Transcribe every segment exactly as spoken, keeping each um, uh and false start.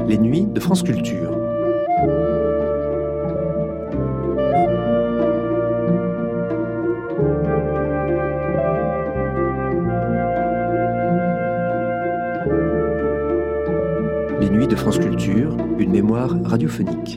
Les nuits de France Culture. Les nuits de France Culture, une mémoire radiophonique.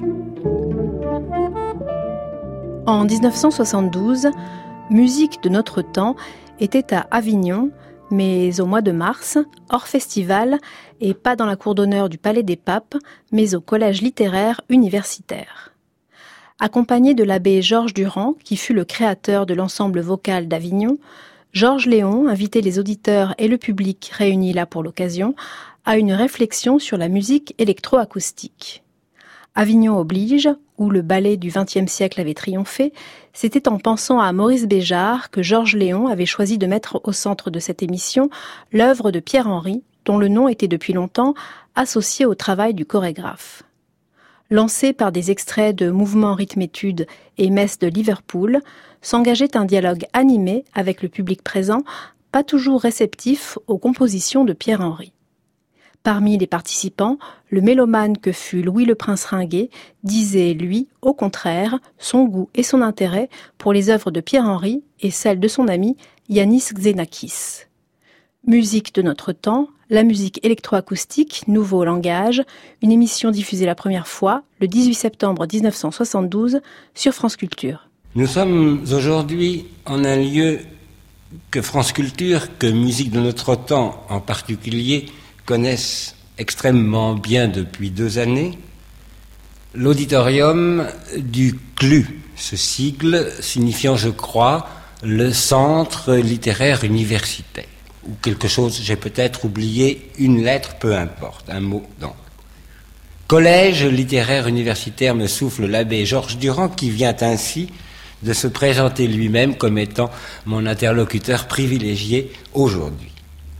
En dix-neuf cent soixante-douze, Musique de notre temps était à Avignon, mais au mois de mars, hors festival, et pas dans la cour d'honneur du Palais des Papes, mais au collège littéraire universitaire. Accompagné de l'abbé Georges Durand, qui fut le créateur de l'ensemble vocal d'Avignon, Georges Léon invitait les auditeurs et le public réunis là pour l'occasion à une réflexion sur la musique électroacoustique. Avignon oblige, où le ballet du vingtième siècle avait triomphé, c'était en pensant à Maurice Béjart que Georges Léon avait choisi de mettre au centre de cette émission l'œuvre de Pierre Henry, dont le nom était depuis longtemps associé au travail du chorégraphe. Lancé par des extraits de Mouvements rythme-étude et Messes de Liverpool, s'engageait un dialogue animé avec le public présent, pas toujours réceptif aux compositions de Pierre Henry. Parmi les participants, le mélomane que fut Louis le Prince Ringuet disait, lui, au contraire, son goût et son intérêt pour les œuvres de Pierre Henry et celles de son ami Yannis Xenakis. Musique de notre temps, la musique électroacoustique, nouveau langage, une émission diffusée la première fois le dix-huit septembre dix-neuf cent soixante-douze sur France Culture. Nous sommes aujourd'hui en un lieu que France Culture, que Musique de notre temps en particulier, connaissent extrêmement bien depuis deux années, l'auditorium du C L U, ce sigle signifiant, je crois, le Centre littéraire universitaire, ou quelque chose, j'ai peut-être oublié une lettre, peu importe, un mot donc. Collège littéraire universitaire, me souffle l'abbé Georges Durand, qui vient ainsi de se présenter lui-même comme étant mon interlocuteur privilégié aujourd'hui.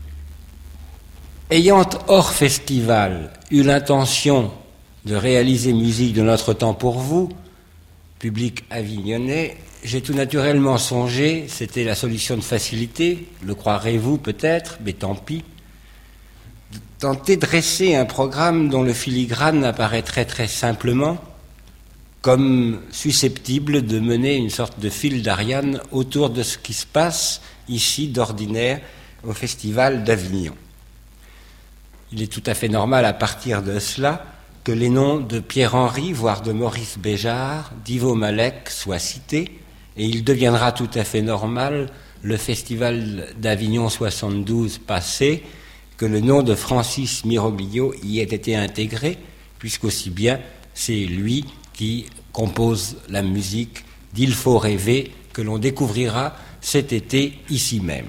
Ayant, hors festival, eu l'intention de réaliser Musique de notre temps pour vous, public avignonnais, j'ai tout naturellement songé, c'était la solution de facilité, le croirez-vous peut-être, mais tant pis, de tenter de dresser un programme dont le filigrane apparaîtrait très simplement comme susceptible de mener une sorte de fil d'Ariane autour de ce qui se passe ici d'ordinaire au Festival d'Avignon. Il est tout à fait normal à partir de cela que les noms de Pierre Henry, voire de Maurice Béjart, d'Ivo Malek soient cités, et il deviendra tout à fait normal, le Festival d'Avignon soixante-douze passé, que le nom de Francis Miroglio y ait été intégré, puisqu'aussi bien c'est lui qui compose la musique d'Il faut rêver, que l'on découvrira cet été ici même.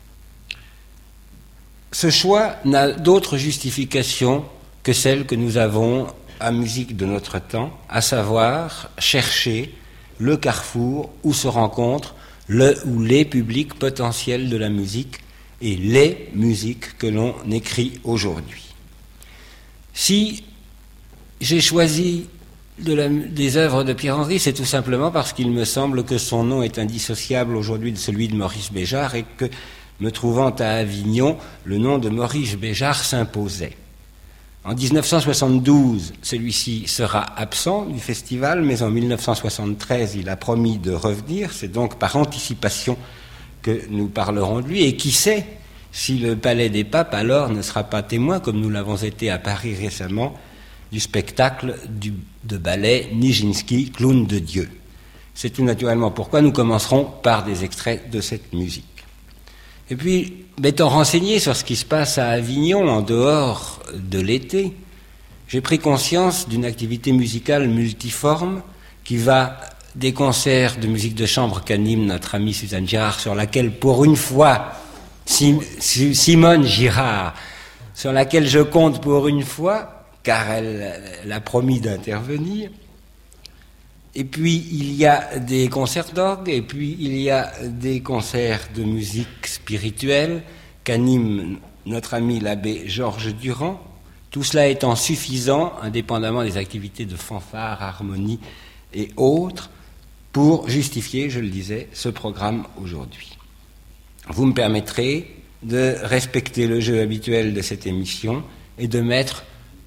Ce choix n'a d'autre justification que celle que nous avons à Musique de notre temps, à savoir chercher le carrefour où se rencontrent le ou les publics potentiels de la musique et les musiques que l'on écrit aujourd'hui. Si j'ai choisi de la, des œuvres de Pierre Henry, c'est tout simplement parce qu'il me semble que son nom est indissociable aujourd'hui de celui de Maurice Béjart et que, me trouvant à Avignon, le nom de Maurice Béjart s'imposait. En dix-neuf cent soixante-douze, celui-ci sera absent du festival, mais en mille neuf cent soixante-treize, il a promis de revenir. C'est donc par anticipation que nous parlerons de lui. Et qui sait si le Palais des Papes, alors, ne sera pas témoin, comme nous l'avons été à Paris récemment, du spectacle du, de ballet Nijinsky, Clown de Dieu. C'est tout naturellement pourquoi nous commencerons par des extraits de cette musique. Et puis, m'étant renseigné sur ce qui se passe à Avignon en dehors de l'été, j'ai pris conscience d'une activité musicale multiforme qui va des concerts de musique de chambre qu'anime notre amie Suzanne Girard, sur laquelle, pour une fois, Sim- Simone Girard, sur laquelle je compte pour une fois, car elle, elle a promis d'intervenir. Et puis, il y a des concerts d'orgue, et puis il y a des concerts de musique spirituelle qu'anime notre ami l'abbé Georges Durand. Tout cela étant suffisant, indépendamment des activités de fanfare, harmonie et autres, pour justifier, je le disais, ce programme aujourd'hui. Vous me permettrez de respecter le jeu habituel de cette émission et de mettre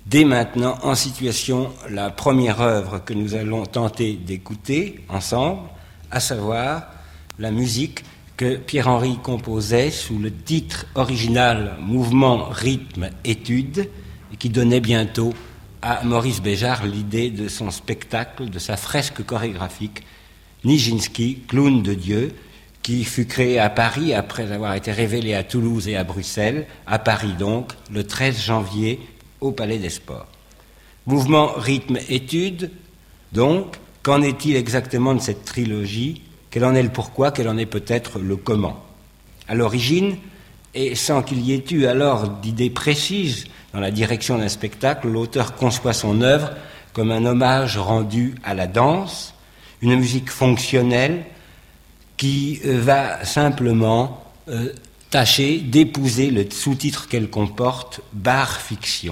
dès maintenant en situation la première œuvre que nous allons tenter d'écouter ensemble, à savoir la musique que Pierre-Henry composait sous le titre original Mouvement, rythme, étude, et qui donnait bientôt à Maurice Béjart l'idée de son spectacle, de sa fresque chorégraphique Nijinsky, clown de Dieu, qui fut créé à Paris après avoir été révélé à Toulouse et à Bruxelles, à Paris donc, le treize janvier, au Palais des Sports. Mouvement, rythme, étude, donc, qu'en est-il exactement de cette trilogie? Quel en est le pourquoi? Quel en est peut-être le comment? À l'origine, et sans qu'il y ait eu alors d'idée précise dans la direction d'un spectacle, l'auteur conçoit son œuvre comme un hommage rendu à la danse, une musique fonctionnelle qui va simplement euh, tâcher d'épouser le sous-titre qu'elle comporte, bar fiction.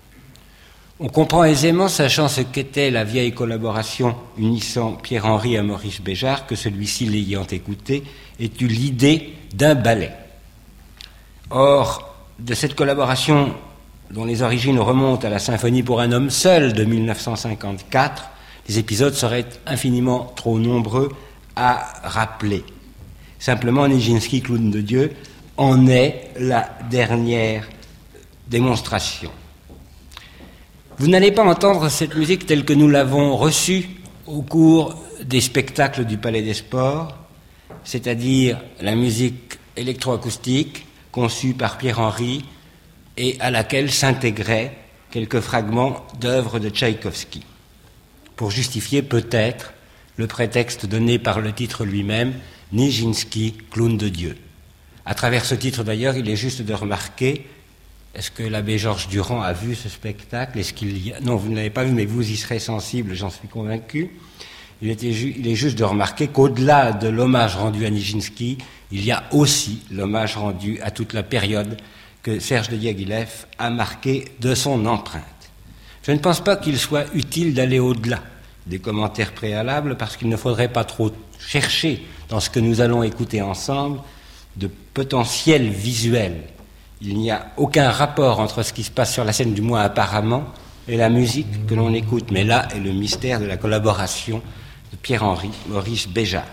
On comprend aisément, sachant ce qu'était la vieille collaboration unissant Pierre-Henry à Maurice Béjart, que celui-ci, l'ayant écouté, ait eu l'idée d'un ballet. Or, de cette collaboration dont les origines remontent à la Symphonie pour un homme seul de mille neuf cent cinquante-quatre, les épisodes seraient infiniment trop nombreux à rappeler. Simplement, Nijinsky, clown de Dieu, en est la dernière démonstration. Vous n'allez pas entendre cette musique telle que nous l'avons reçue au cours des spectacles du Palais des Sports, c'est-à-dire la musique électroacoustique conçue par Pierre-Henry et à laquelle s'intégraient quelques fragments d'œuvres de Tchaïkovski, pour justifier peut-être le prétexte donné par le titre lui-même, Nijinsky, clown de Dieu. À travers ce titre d'ailleurs, il est juste de remarquer, est-ce que l'abbé Georges Durand a vu ce spectacle? Est-ce qu'il y a... Non, vous ne l'avez pas vu, mais vous y serez sensible, j'en suis convaincu. Il, était ju... il est juste de remarquer qu'au-delà de l'hommage rendu à Nijinsky, il y a aussi l'hommage rendu à toute la période que Serge de Diaghilev a marqué de son empreinte. Je ne pense pas qu'il soit utile d'aller au-delà des commentaires préalables, parce qu'il ne faudrait pas trop chercher dans ce que nous allons écouter ensemble de potentiel visuel. Il n'y a aucun rapport entre ce qui se passe sur la scène, du moins apparemment, et la musique que l'on écoute. Mais là est le mystère de la collaboration de Pierre-Henry, Maurice Béjart.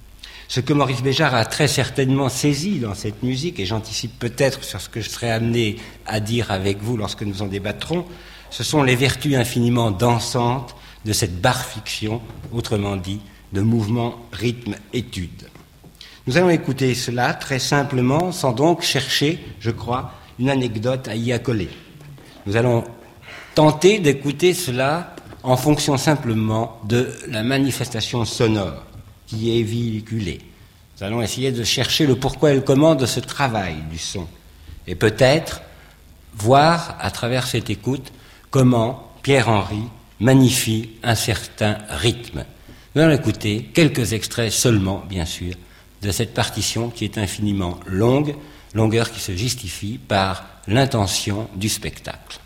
Ce que Maurice Béjart a très certainement saisi dans cette musique, et j'anticipe peut-être sur ce que je serai amené à dire avec vous lorsque nous en débattrons, ce sont les vertus infiniment dansantes de cette barre fiction, autrement dit, de mouvement, rythme, étude. Nous allons écouter cela très simplement, sans donc chercher, je crois, une anecdote à y accoler. Nous allons tenter d'écouter cela en fonction simplement de la manifestation sonore qui est véhiculée. Nous allons essayer de chercher le pourquoi et le comment de ce travail du son. Et peut-être voir, à travers cette écoute, comment Pierre-Henry magnifie un certain rythme. Nous allons écouter quelques extraits seulement, bien sûr, de cette partition qui est infiniment longue, longueur qui se justifie par l'intention du spectacle.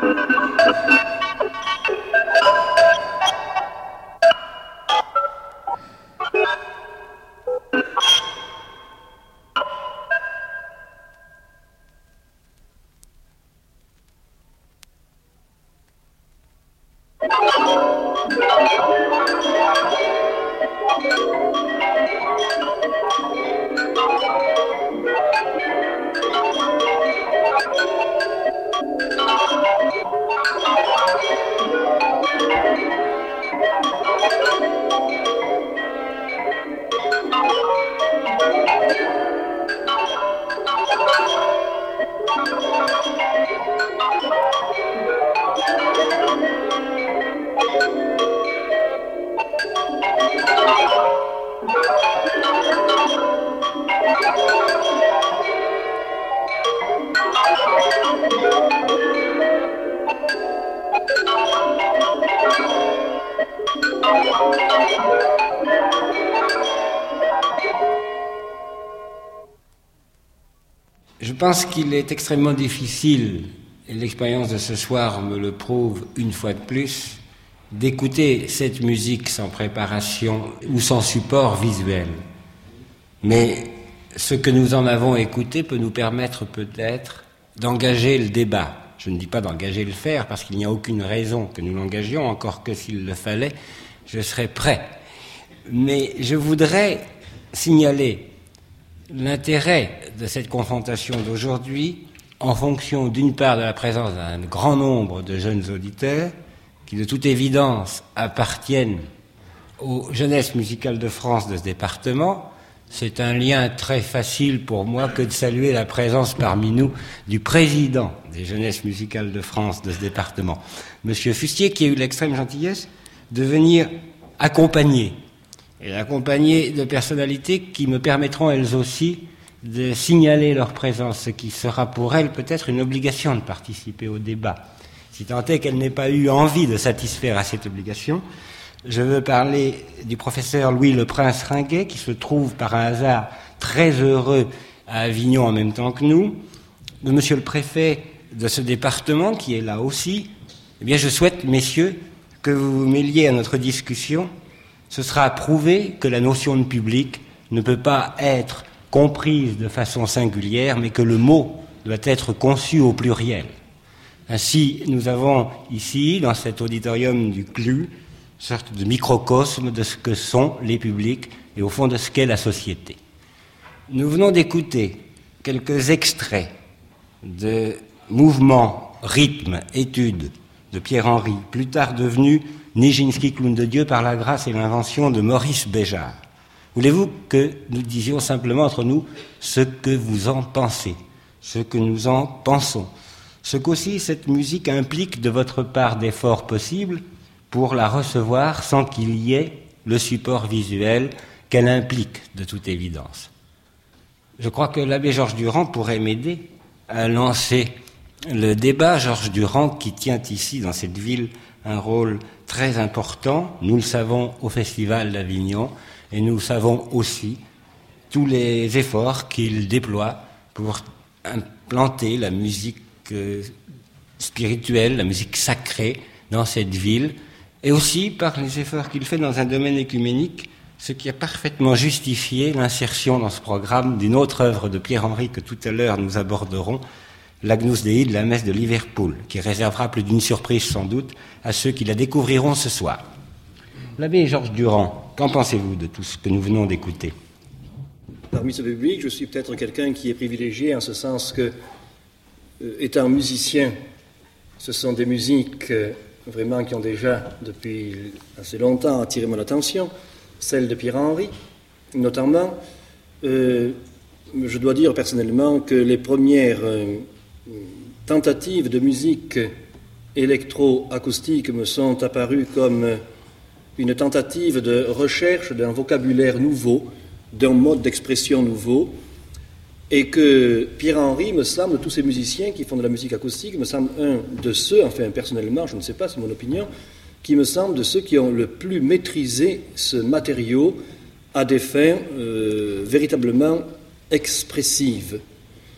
Je pense qu'il est extrêmement difficile, et l'expérience de ce soir me le prouve une fois de plus, d'écouter cette musique sans préparation ou sans support visuel. Mais ce que nous en avons écouté peut nous permettre peut-être d'engager le débat. Je ne dis pas d'engager le faire, parce qu'il n'y a aucune raison que nous l'engagions, encore que s'il le fallait, je serais prêt. Mais je voudrais signaler l'intérêt de cette confrontation d'aujourd'hui en fonction d'une part de la présence d'un grand nombre de jeunes auditeurs qui de toute évidence appartiennent aux jeunesses musicales de France de ce département. C'est un lien très facile pour moi que de saluer la présence parmi nous du président des jeunesses musicales de France de ce département, Monsieur Fustier, qui a eu l'extrême gentillesse de venir accompagner et accompagner de personnalités qui me permettront elles aussi de signaler leur présence, ce qui sera pour elles peut-être une obligation de participer au débat. Si tant est qu'elle n'ait pas eu envie de satisfaire à cette obligation, je veux parler du professeur Louis Le Prince Ringuet, qui se trouve par un hasard très heureux à Avignon en même temps que nous, de monsieur le préfet de ce département, qui est là aussi. Eh bien, je souhaite, messieurs, que vous vous mêliez à notre discussion. Ce sera prouvé que la notion de public ne peut pas être comprise de façon singulière, mais que le mot doit être conçu au pluriel. Ainsi, nous avons ici, dans cet auditorium du C L U, une sorte de microcosme de ce que sont les publics et au fond de ce qu'est la société. Nous venons d'écouter quelques extraits de mouvements, rythmes, études de Pierre-Henry, plus tard devenu Nijinsky Clown de Dieu par la grâce et l'invention de Maurice Béjart. Voulez-vous que nous disions simplement entre nous ce que vous en pensez, ce que nous en pensons, ce qu'aussi cette musique implique de votre part d'efforts possibles pour la recevoir sans qu'il y ait le support visuel qu'elle implique de toute évidence. Je crois que l'abbé Georges Durand pourrait m'aider à lancer le débat. Georges Durand qui tient ici, dans cette ville, un rôle très important, nous le savons au Festival d'Avignon, et nous savons aussi tous les efforts qu'il déploie pour implanter la musique spirituelle, la musique sacrée dans cette ville, et aussi par les efforts qu'il fait dans un domaine écuménique, ce qui a parfaitement justifié l'insertion dans ce programme d'une autre œuvre de Pierre-Henry que tout à l'heure nous aborderons, l'Agnus Dei de la messe de Liverpool, qui réservera plus d'une surprise sans doute à ceux qui la découvriront ce soir. L'abbé Georges Durand, qu'en pensez-vous de tout ce que nous venons d'écouter ? Parmi ce public, je suis peut-être quelqu'un qui est privilégié en ce sens que, euh, étant musicien, ce sont des musiques euh, vraiment qui ont déjà, depuis assez longtemps, attiré mon attention, celles de Pierre-Henry, notamment. Euh, je dois dire personnellement que les premières euh, tentatives de musique électro-acoustique me sont apparues comme une tentative de recherche d'un vocabulaire nouveau, d'un mode d'expression nouveau, et que Pierre-Henry, me semble, tous ces musiciens qui font de la musique acoustique, me semble un de ceux, enfin personnellement, je ne sais pas, c'est mon opinion, qui me semble de ceux qui ont le plus maîtrisé ce matériau à des fins euh, véritablement expressives.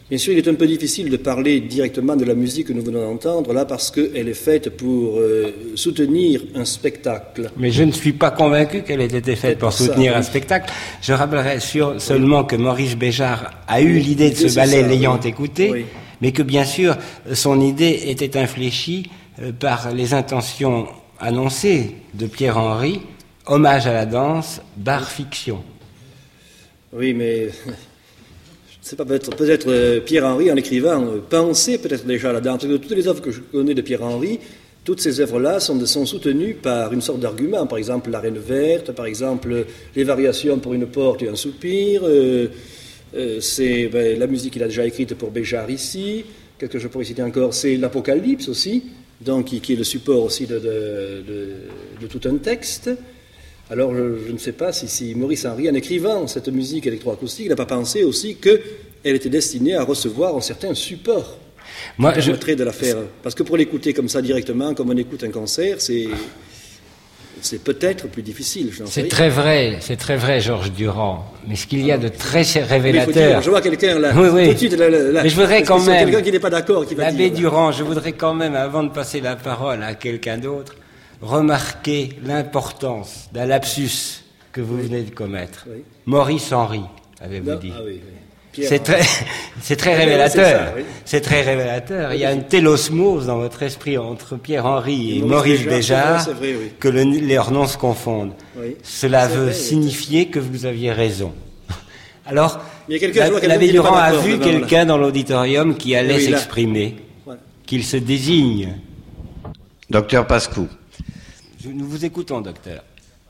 Bien sûr, il est un peu difficile de parler directement de la musique que nous venons d'entendre, là, parce qu'elle est faite pour euh, soutenir un spectacle. Mais je ne suis pas convaincu qu'elle ait été faite pour soutenir ça, un oui. spectacle. Je rappellerai sur, seulement oui. que Maurice Béjart a eu oui. l'idée de ce ballet ça, l'ayant oui. écouté, oui. mais que bien sûr, son idée était infléchie euh, par les intentions annoncées de Pierre Henry, hommage à la danse, bar fiction. Oui, mais... C'est pas peut-être, peut-être euh, Pierre Henry, en écrivant, euh, pensait peut-être déjà là-dedans. Parce que toutes les œuvres que je connais de Pierre Henry, toutes ces œuvres-là sont, sont soutenues par une sorte d'argument. Par exemple, la Reine verte, par exemple, les variations pour une porte et un soupir. Euh, euh, c'est ben, la musique qu'il a déjà écrite pour Béjart ici. Qu'est-ce que je pourrais citer encore? C'est l'Apocalypse aussi, donc, qui, qui est le support aussi de, de, de, de tout un texte. Alors, je, je ne sais pas si, si Maurice Henry, en écrivant cette musique électroacoustique, n'a pas pensé aussi qu'elle était destinée à recevoir un certain support. Moi, je permettrait de la faire. Parce que pour l'écouter comme ça directement, comme on écoute un concert, c'est, c'est peut-être plus difficile. C'est très vrai, c'est très vrai, Georges Durand. Mais ce qu'il y a de très révélateur. Je vois quelqu'un là. Oui, oui. Tout de suite, là, là, Mais je voudrais quand même. Quelqu'un qui n'est pas d'accord, qui va L'abbé dire. Durand, je voudrais quand même, avant de passer la parole à quelqu'un d'autre, remarquez l'importance d'un lapsus que vous venez de commettre. Oui. Maurice Henry, avez-vous dit. Ah, oui, oui. C'est très, c'est très révélateur. C'est, ça, oui. c'est très révélateur. Il y a une telle osmose dans votre esprit entre Pierre Henry et, et Maurice Béjart, Béjart vrai, oui. que le, leurs noms se confondent. Oui. Cela c'est veut vrai, signifier oui. que vous aviez raison. Alors, l'abbé Durand a vu quelqu'un dans l'auditorium qui allait oui, s'exprimer, voilà. qu'il se désigne. Docteur Pascou. Nous vous écoutons, docteur.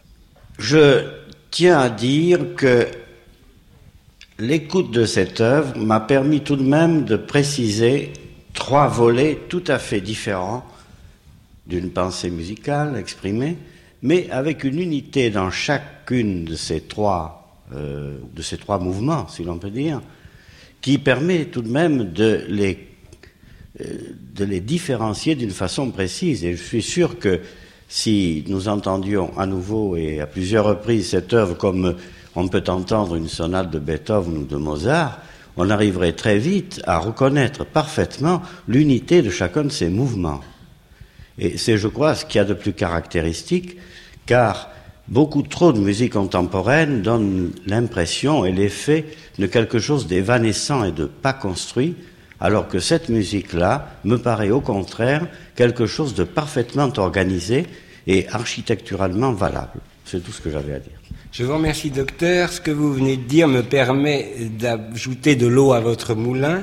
Je tiens à dire que l'écoute de cette œuvre m'a permis tout de même de préciser trois volets tout à fait différents d'une pensée musicale exprimée, mais avec une unité dans chacune de ces trois, euh, de ces trois mouvements, si l'on peut dire, qui permet tout de même de les, euh, de les différencier d'une façon précise. Et je suis sûr que si nous entendions à nouveau et à plusieurs reprises cette œuvre comme on peut entendre une sonate de Beethoven ou de Mozart, on arriverait très vite à reconnaître parfaitement l'unité de chacun de ces mouvements. Et c'est, je crois, ce qu'il y a de plus caractéristique, car beaucoup trop de musique contemporaine donne l'impression et l'effet de quelque chose d'évanescent et de pas construit, alors que cette musique-là me paraît au contraire quelque chose de parfaitement organisé et architecturalement valable. C'est tout ce que j'avais à dire. Je vous remercie, docteur. Ce que vous venez de dire me permet d'ajouter de l'eau à votre moulin.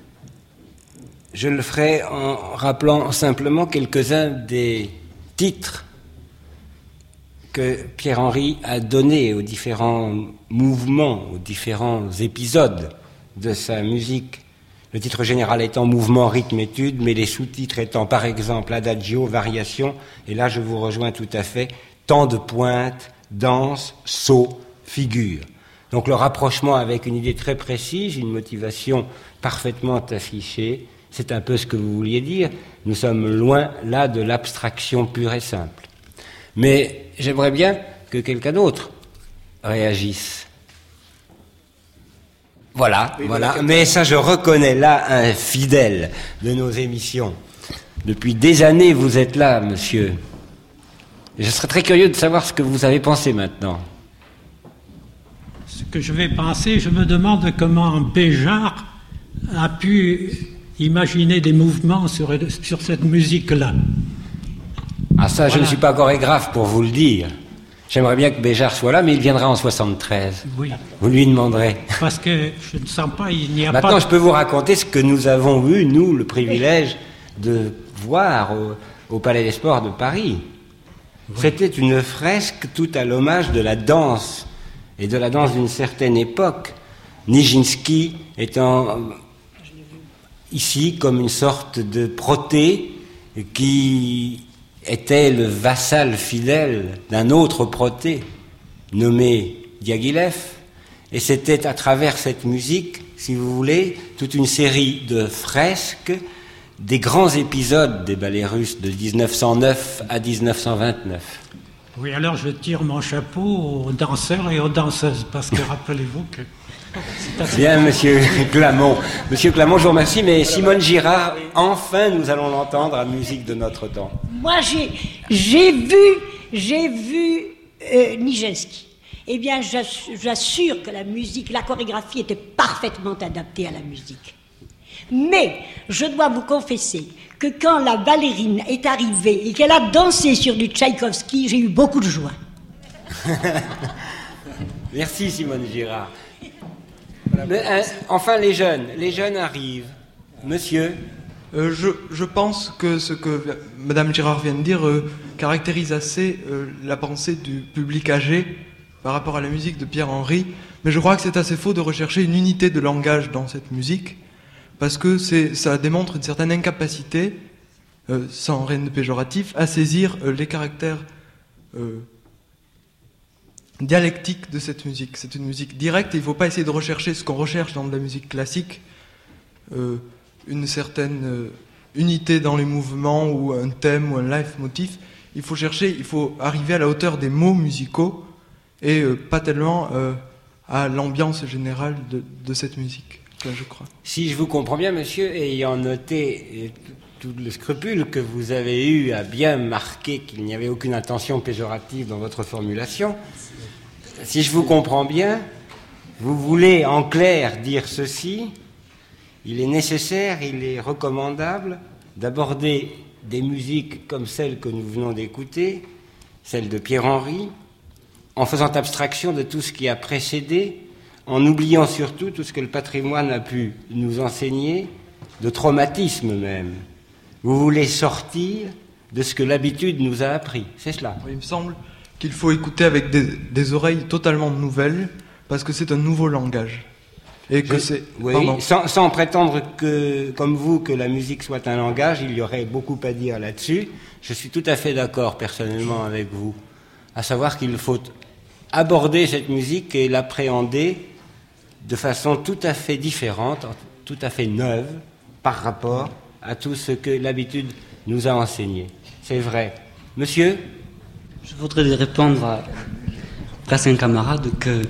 Je le ferai en rappelant simplement quelques-uns des titres que Pierre Henry a donnés aux différents mouvements, aux différents épisodes de sa musique. Le titre général étant mouvement, rythme, étude, mais les sous-titres étant par exemple adagio, variation, et là je vous rejoins tout à fait, temps de pointe, danse, saut, figure. Donc le rapprochement avec une idée très précise, une motivation parfaitement affichée, c'est un peu ce que vous vouliez dire. Nous sommes loin là de l'abstraction pure et simple. Mais j'aimerais bien que quelqu'un d'autre réagisse. Voilà, oui, voilà. Mais ça, je reconnais là un fidèle de nos émissions. Depuis des années, vous êtes là, monsieur. Et je serais très curieux de savoir ce que vous avez pensé maintenant. Ce que je vais penser, je me demande comment Béjart a pu imaginer des mouvements sur, sur cette musique-là. Ah ça, voilà. Je ne suis pas chorégraphe pour vous le dire. J'aimerais bien que Béjart soit là, mais il viendra en soixante-treize. Oui. Vous lui demanderez. Parce que je ne sens pas, il n'y a Maintenant, pas... Maintenant, je peux vous raconter ce que nous avons eu, nous, le privilège de voir au, au Palais des Sports de Paris. Oui. C'était une fresque tout à l'hommage de la danse, et de la danse d'une certaine époque. Nijinsky étant ici comme une sorte de proté qui était le vassal fidèle d'un autre proté nommé Diaghilev, et c'était à travers cette musique, si vous voulez, toute une série de fresques des grands épisodes des ballets russes de dix-neuf cent neuf à dix-neuf cent vingt-neuf. Oui, alors je tire mon chapeau aux danseurs et aux danseuses, parce que rappelez-vous que Bien, monsieur Clamont. Monsieur Clamont, je vous remercie, mais Simone Girard, enfin nous allons l'entendre à Musique de notre temps. Moi, j'ai, j'ai vu, j'ai vu euh, Nijinsky. Eh bien, j'assure que la musique, la chorégraphie était parfaitement adaptée à la musique. Mais je dois vous confesser que quand la ballerine est arrivée et qu'elle a dansé sur du Tchaïkovski, j'ai eu beaucoup de joie. Merci Simone Girard. Mais, hein, enfin les jeunes, les jeunes arrivent. Monsieur euh, je, je pense que ce que Madame Girard vient de dire euh, caractérise assez euh, la pensée du public âgé par rapport à la musique de Pierre-Henry, mais je crois que c'est assez faux de rechercher une unité de langage dans cette musique, parce que c'est, ça démontre une certaine incapacité, euh, sans rien de péjoratif, à saisir euh, les caractères euh, dialectiques de cette musique. C'est une musique directe et il ne faut pas essayer de rechercher ce qu'on recherche dans de la musique classique, euh, une certaine euh, unité dans les mouvements ou un thème ou un leitmotiv. Il faut chercher, il faut arriver à la hauteur des mots musicaux et euh, pas tellement euh, à l'ambiance générale de, de cette musique, je crois. Si je vous comprends bien, monsieur, ayant noté tout le scrupule que vous avez eu à bien marquer qu'il n'y avait aucune intention péjorative dans votre formulation, si je vous comprends bien, vous voulez en clair dire ceci: il est nécessaire, il est recommandable d'aborder des musiques comme celle que nous venons d'écouter, celle de Pierre-Henry, en faisant abstraction de tout ce qui a précédé, en oubliant surtout tout ce que le patrimoine a pu nous enseigner, de traumatisme même. Vous voulez sortir de ce que l'habitude nous a appris, c'est cela? Oui, il me semble qu'il faut écouter avec des, des oreilles totalement nouvelles, parce que c'est un nouveau langage. Et que Je, c'est, oui, sans, sans prétendre que, comme vous, que la musique soit un langage, il y aurait beaucoup à dire là-dessus. Je suis tout à fait d'accord personnellement avec vous, à savoir qu'il faut aborder cette musique et l'appréhender de façon tout à fait différente, tout à fait neuve, par rapport à tout ce que l'habitude nous a enseigné. C'est vrai. Monsieur ? Je voudrais répondre à presque un camarade que euh,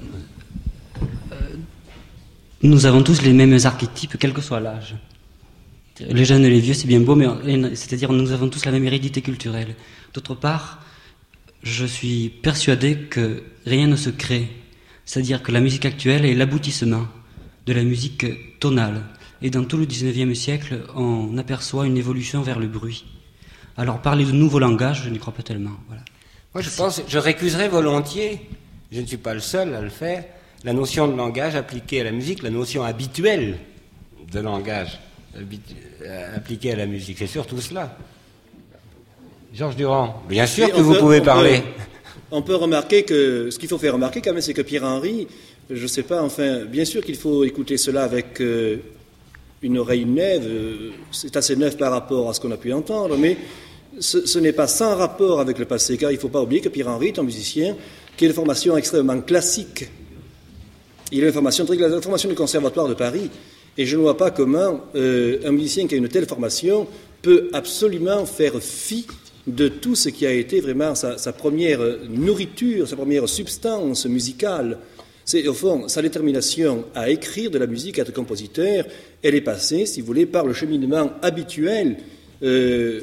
nous avons tous les mêmes archétypes, quel que soit l'âge. Les jeunes et les vieux, c'est bien beau, mais c'est-à-dire nous avons tous la même hérédité culturelle. D'autre part, je suis persuadé que rien ne se crée. C'est-à-dire que la musique actuelle est l'aboutissement de la musique tonale. Et dans tout le dix-neuvième siècle, on aperçoit une évolution vers le bruit. Alors parler de nouveau langage, je n'y crois pas tellement. Voilà. Moi, je pense, je récuserais volontiers, je ne suis pas le seul à le faire, la notion de langage appliquée à la musique, la notion habituelle de langage appliquée à la musique. C'est surtout cela. Georges Durand, bien sûr oui, que vous peut, pouvez on parler. Peut, on peut remarquer que, ce qu'il faut faire remarquer quand même, c'est que Pierre-Henry, je ne sais pas, enfin, bien sûr qu'il faut écouter cela avec euh, une oreille neuve, euh, c'est assez neuf par rapport à ce qu'on a pu entendre, mais ce, ce n'est pas sans rapport avec le passé, car il ne faut pas oublier que Pierre-Henry est un musicien qui a une formation extrêmement classique. Il a une formation, une formation du Conservatoire de Paris, et je ne vois pas comment euh, un musicien qui a une telle formation peut absolument faire fi de tout ce qui a été vraiment sa, sa première nourriture, sa première substance musicale. C'est au fond sa détermination à écrire de la musique, à être compositeur, elle est passée, si vous voulez, par le cheminement habituel euh,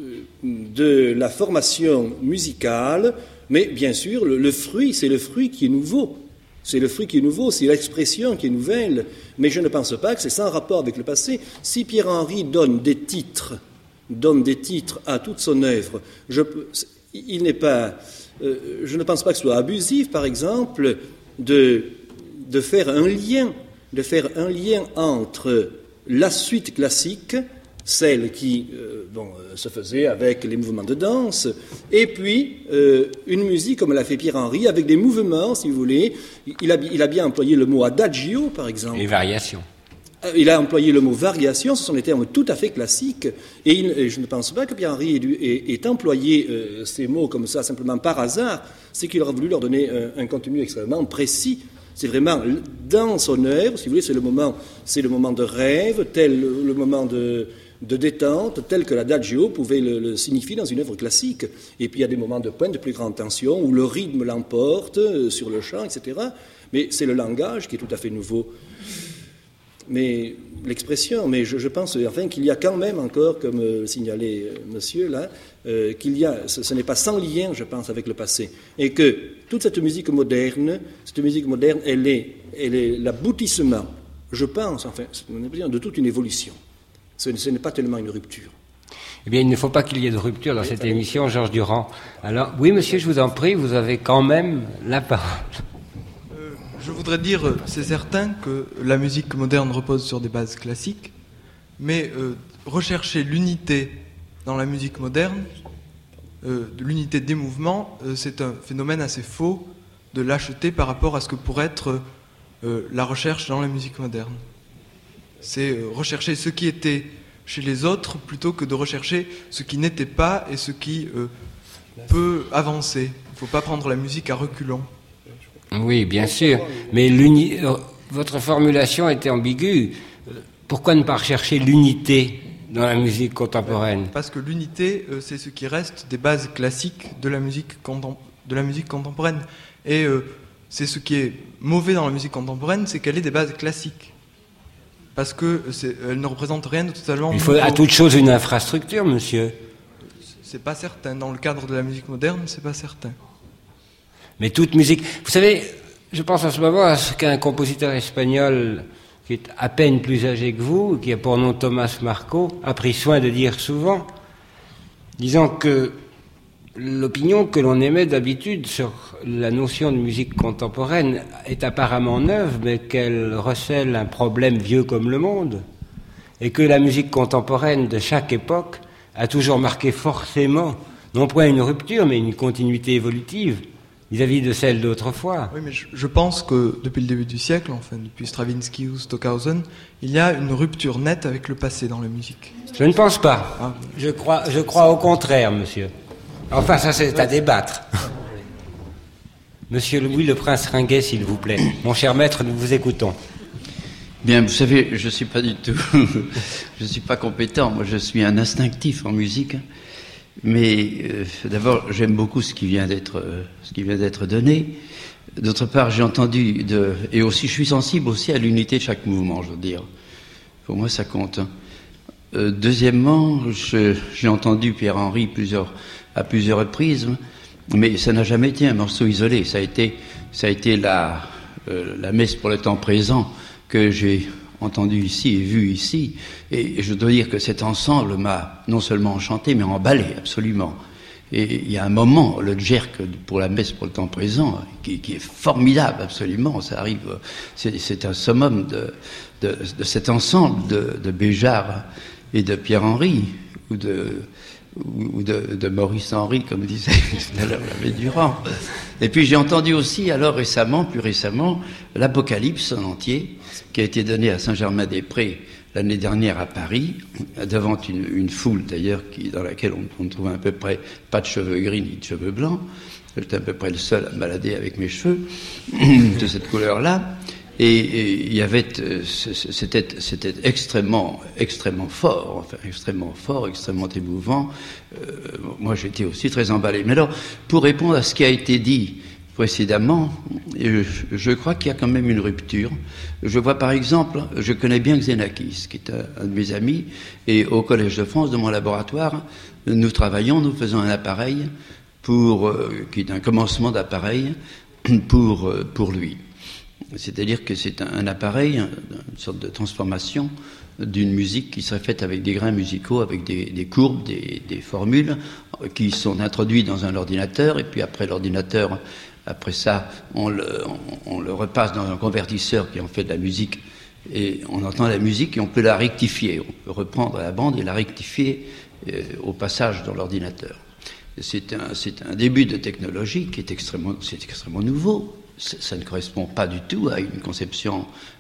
de la formation musicale, mais bien sûr, le, le fruit, c'est le fruit qui est nouveau. C'est le fruit qui est nouveau, c'est l'expression qui est nouvelle, mais je ne pense pas que c'est sans rapport avec le passé. Si Pierre-Henry donne des titres, donne des titres à toute son œuvre, je, il n'est pas, euh, je ne pense pas que ce soit abusif, par exemple, de, de faire un lien, de faire un lien entre la suite classique, celle qui euh, bon, euh, se faisait avec les mouvements de danse, et puis euh, une musique comme l'a fait Pierre-Henry, avec des mouvements, si vous voulez. Il a, il a bien employé le mot adagio, par exemple. Et variation. Il a employé le mot variation, ce sont des termes tout à fait classiques, et, il, et je ne pense pas que Pierre-Henry ait, ait, ait employé euh, ces mots comme ça simplement par hasard, c'est qu'il aurait voulu leur donner un, un contenu extrêmement précis. C'est vraiment dans son œuvre, si vous voulez, c'est le moment, c'est le moment de rêve, tel le, le moment de, de détente tel que l'adagio pouvait le, le signifier dans une œuvre classique. Et puis il y a des moments de pointe, de plus grande tension, où le rythme l'emporte euh, sur le chant, et cetera. Mais c'est le langage qui est tout à fait nouveau. Mais l'expression, mais je, je pense enfin qu'il y a quand même encore, comme euh, signalait euh, monsieur là, euh, qu'il y a, ce, ce n'est pas sans lien, je pense, avec le passé. Et que toute cette musique moderne, cette musique moderne, elle est, elle est l'aboutissement, je pense, enfin, de toute une évolution. Ce, ce n'est pas tellement une rupture. Eh bien, il ne faut pas qu'il y ait de rupture dans cette émission, Georges Durand. Alors, oui, monsieur, je vous en prie, vous avez quand même la parole. Je voudrais dire, c'est certain que la musique moderne repose sur des bases classiques, mais euh, rechercher l'unité dans la musique moderne, euh, l'unité des mouvements, euh, c'est un phénomène assez faux de lâcheté par rapport à ce que pourrait être euh, la recherche dans la musique moderne. C'est euh, rechercher ce qui était chez les autres plutôt que de rechercher ce qui n'était pas et ce qui euh, peut avancer. Il ne faut pas prendre la musique à reculons. Oui, bien sûr, mais l'uni... votre formulation était ambiguë. Pourquoi ne pas rechercher l'unité dans la musique contemporaine ? Parce que l'unité, euh, c'est ce qui reste des bases classiques de la musique, contem... de la musique contemporaine. Et euh, c'est ce qui est mauvais dans la musique contemporaine, c'est qu'elle ait des bases classiques. Parce qu'elle ne représente rien de totalement... Il faut nouveau. À toute chose une infrastructure, monsieur. C'est pas certain. Dans le cadre de la musique moderne, c'est pas certain. Mais toute musique... Vous savez, je pense en ce moment à ce qu'un compositeur espagnol qui est à peine plus âgé que vous, qui a pour nom Thomas Marco, a pris soin de dire souvent, disant que l'opinion que l'on émet d'habitude sur la notion de musique contemporaine est apparemment neuve, mais qu'elle recèle un problème vieux comme le monde, et que la musique contemporaine de chaque époque a toujours marqué forcément, non point une rupture, mais une continuité évolutive, vis-à-vis de celle d'autrefois. Oui, mais je, je pense que depuis le début du siècle, enfin depuis Stravinsky ou Stockhausen, il y a une rupture nette avec le passé dans la musique. Je ne pense pas. Ah. Je crois, je crois au contraire, monsieur. Enfin, ça c'est à débattre. Monsieur Louis le Prince Ringuet, s'il vous plaît. Mon cher maître, nous vous écoutons. Bien, vous savez, je ne suis pas du tout... je ne suis pas compétent. Moi, je suis un instinctif en musique. Mais euh, d'abord, j'aime beaucoup ce qui vient d'être, euh, ce qui vient d'être donné. D'autre part, j'ai entendu, de, et aussi, je suis sensible aussi à l'unité de chaque mouvement, je veux dire. Pour moi, ça compte. Euh, deuxièmement, je, j'ai entendu Pierre-Henry plusieurs, à plusieurs reprises, mais ça n'a jamais été un morceau isolé. Ça a été, ça a été la, euh, la messe pour le temps présent que j'ai entendu ici et vu ici, et je dois dire que cet ensemble m'a non seulement enchanté, mais emballé, absolument. Et il y a un moment, le jerk pour la messe pour le temps présent, qui, qui est formidable, absolument, ça arrive, c'est, c'est un summum de, de, de cet ensemble de, de Béjart et de Pierre-Henry, ou de, ou de, de Maurice Henry, comme disait tout à l'heure l'abbé Durand. Et puis j'ai entendu aussi, alors récemment, plus récemment, l'Apocalypse en entier, qui a été donné à Saint-Germain-des-Prés l'année dernière à Paris, devant une, une foule d'ailleurs qui, dans laquelle on, on trouvait à peu près pas de cheveux gris ni de cheveux blancs. J'étais à peu près le seul à me balader avec mes cheveux de cette couleur-là. Et il y avait, c'était, c'était extrêmement, extrêmement fort, enfin extrêmement fort, extrêmement émouvant. Euh, moi, j'étais aussi très emballé. Mais alors, pour répondre à ce qui a été dit précédemment, je, je crois qu'il y a quand même une rupture. Je vois par exemple, je connais bien Xenakis, qui est un, un de mes amis, et au Collège de France, de mon laboratoire, nous travaillons, nous faisons un appareil pour, euh, qui est un commencement d'appareil pour, euh, pour lui. C'est-à-dire que c'est un, un appareil, une sorte de transformation d'une musique qui serait faite avec des grains musicaux, avec des, des courbes, des, des formules qui sont introduites dans un ordinateur, et puis après l'ordinateur, après ça, on le, on, on le repasse dans un convertisseur qui en fait de la musique, et on entend la musique et on peut la rectifier. On peut reprendre la bande et la rectifier euh, au passage dans l'ordinateur. C'est un, c'est un début de technologie qui est extrêmement, c'est extrêmement nouveau. Ça ne correspond pas du tout à une conception,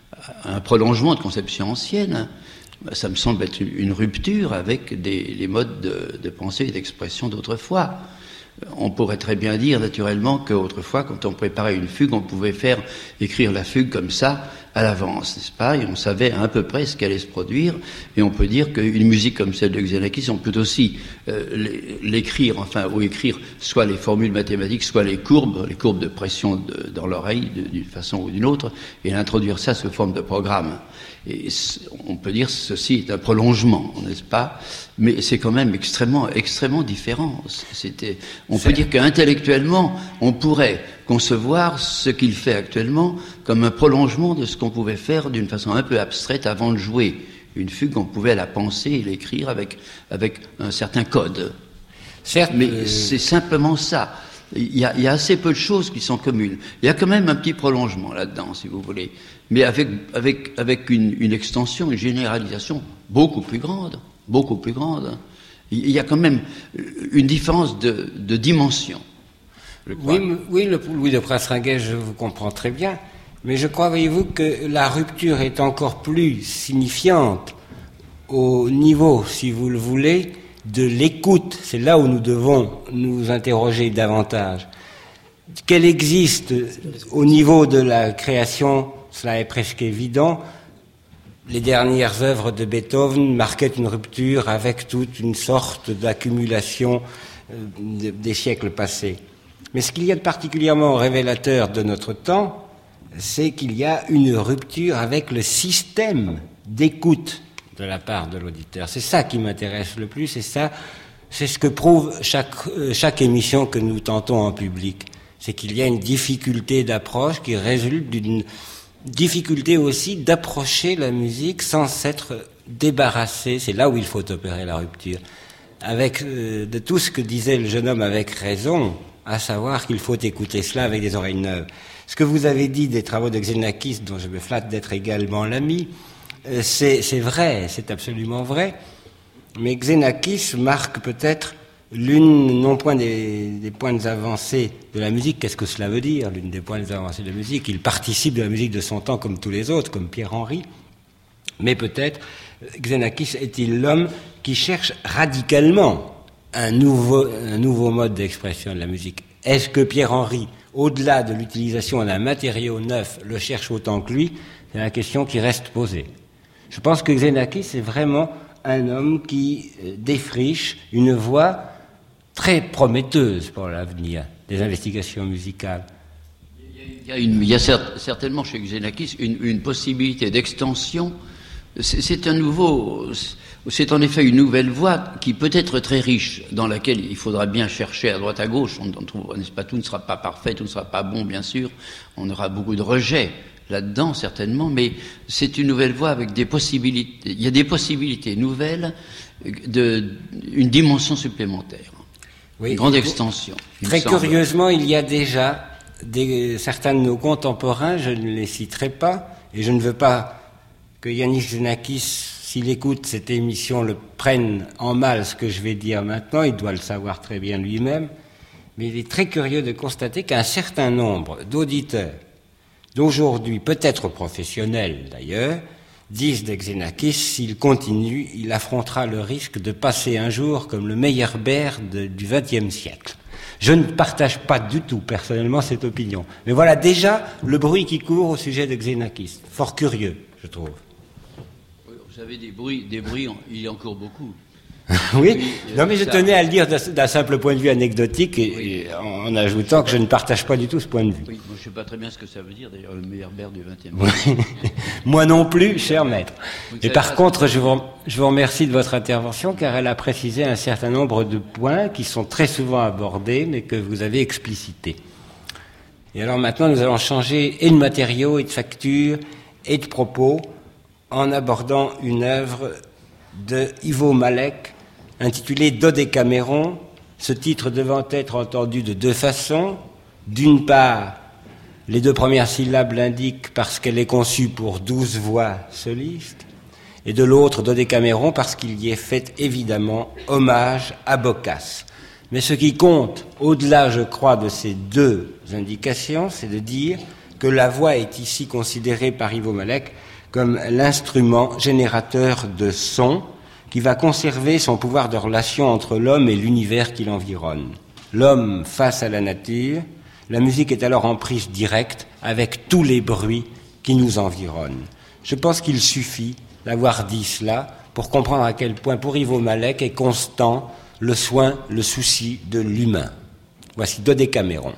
à un prolongement de conception ancienne. Ça me semble être une rupture avec des, les modes de, de pensée et d'expression d'autrefois. On pourrait très bien dire, naturellement, qu'autrefois, quand on préparait une fugue, on pouvait faire écrire la fugue comme ça, à l'avance, n'est-ce pas? Et on savait à peu près ce qu'allait se produire. Et on peut dire qu'une musique comme celle de Xenakis, on peut aussi euh, l'écrire, enfin, ou écrire soit les formules mathématiques, soit les courbes, les courbes de pression de, dans l'oreille, d'une façon ou d'une autre, et introduire ça sous forme de programme. Et on peut dire que ceci est un prolongement, n'est-ce pas? Mais c'est quand même extrêmement, extrêmement différent. C'était, on peut dire qu'intellectuellement, on pourrait concevoir ce qu'il fait actuellement comme un prolongement de ce qu'on pouvait faire d'une façon un peu abstraite avant de jouer. Une fugue, on pouvait la penser et l'écrire avec, avec un certain code. Certes, mais euh... c'est simplement ça. Il y, a, il y a assez peu de choses qui sont communes. Il y a quand même un petit prolongement là-dedans, si vous voulez, mais avec, avec, avec une, une extension, une généralisation beaucoup plus grande, beaucoup plus grande. Il y a quand même une différence de, de dimension. Oui, oui, le Louis de Prince-Ringuet, je vous comprends très bien, mais je crois, voyez-vous, que la rupture est encore plus signifiante au niveau, si vous le voulez, de l'écoute. C'est là où nous devons nous interroger davantage. Qu'elle existe au niveau de la création, cela est presque évident. Les dernières œuvres de Beethoven marquaient une rupture avec toute une sorte d'accumulation des siècles passés. Mais ce qu'il y a de particulièrement révélateur de notre temps, c'est qu'il y a une rupture avec le système d'écoute de la part de l'auditeur. C'est ça qui m'intéresse le plus, et ça, c'est ce que prouve chaque, euh, chaque émission que nous tentons en public. C'est qu'il y a une difficulté d'approche qui résulte d'une difficulté aussi d'approcher la musique sans s'être débarrassé. C'est là où il faut opérer la rupture. Avec euh, de tout ce que disait le jeune homme avec raison, à savoir qu'il faut écouter cela avec des oreilles neuves. Ce que vous avez dit des travaux de Xenakis, dont je me flatte d'être également l'ami, C'est, c'est vrai, c'est absolument vrai, mais Xenakis marque peut-être l'une, non point des, des points avancés de la musique. Qu'est-ce que cela veut dire, l'une des points avancés de la musique? Il participe de la musique de son temps comme tous les autres, comme Pierre-Henry, mais peut-être Xenakis est-il l'homme qui cherche radicalement un nouveau, un nouveau mode d'expression de la musique. Est-ce que Pierre-Henry, au-delà de l'utilisation d'un matériau neuf, le cherche autant que lui? C'est la question qui reste posée. Je pense que Xenakis est vraiment un homme qui défriche une voie très prometteuse pour l'avenir des investigations musicales. Il y a, une, il y a cer- certainement chez Xenakis une, une possibilité d'extension. C'est, c'est un nouveau, c'est en effet une nouvelle voie qui peut être très riche, dans laquelle il faudra bien chercher à droite à gauche. On, on trouve, n'est-ce pas, tout ne sera pas parfait, tout ne sera pas bon, bien sûr. On aura beaucoup de rejets là-dedans, certainement, mais c'est une nouvelle voie avec des possibilités. Il y a des possibilités nouvelles, de, une dimension supplémentaire, oui, une grande extension. Très curieusement, il y a déjà des, certains de nos contemporains, je ne les citerai pas, et je ne veux pas que Yannis Xenakis, s'il écoute cette émission, le prenne en mal ce que je vais dire maintenant, il doit le savoir très bien lui-même, mais il est très curieux de constater qu'un certain nombre d'auditeurs d'aujourd'hui, peut-être professionnels d'ailleurs, disent de Xenakis, s'il continue, il affrontera le risque de passer un jour comme le Meyerbeer de, du vingtième siècle. Je ne partage pas du tout, personnellement, cette opinion. Mais voilà déjà le bruit qui court au sujet de Xenakis. Fort curieux, je trouve. Vous savez, des bruits, des bruits, il y a encore beaucoup. Oui, non mais je tenais à le dire d'un, d'un simple point de vue anecdotique et, oui. et en ajoutant que je ne partage pas du tout ce point de vue. Oui, moi je ne sais pas très bien ce que ça veut dire d'ailleurs, le Meyerbeer du vingtième siècle. Oui. Moi non plus, cher maître. Et par contre, je vous, je vous remercie de votre intervention car elle a précisé un certain nombre de points qui sont très souvent abordés mais que vous avez explicités. Et alors maintenant, nous allons changer et de matériaux et de factures et de propos en abordant une œuvre de Ivo Malek, intitulé Dodécaméron, ce titre devant être entendu de deux façons. D'une part, les deux premières syllabes l'indiquent parce qu'elle est conçue pour douze voix solistes, et de l'autre, Dodécaméron, parce qu'il y est fait évidemment hommage à Boccace. Mais ce qui compte, au-delà, je crois, de ces deux indications, c'est de dire que la voix est ici considérée par Ivo Malek comme l'instrument générateur de son, qui va conserver son pouvoir de relation entre l'homme et l'univers qui l'environne. l'homme face à la nature, la musique est alors en prise directe avec tous les bruits qui nous environnent. Je pense qu'il suffit d'avoir dit cela pour comprendre à quel point pour Ivo Malek est constant le soin, le souci de l'humain. Voici Dodécaméron.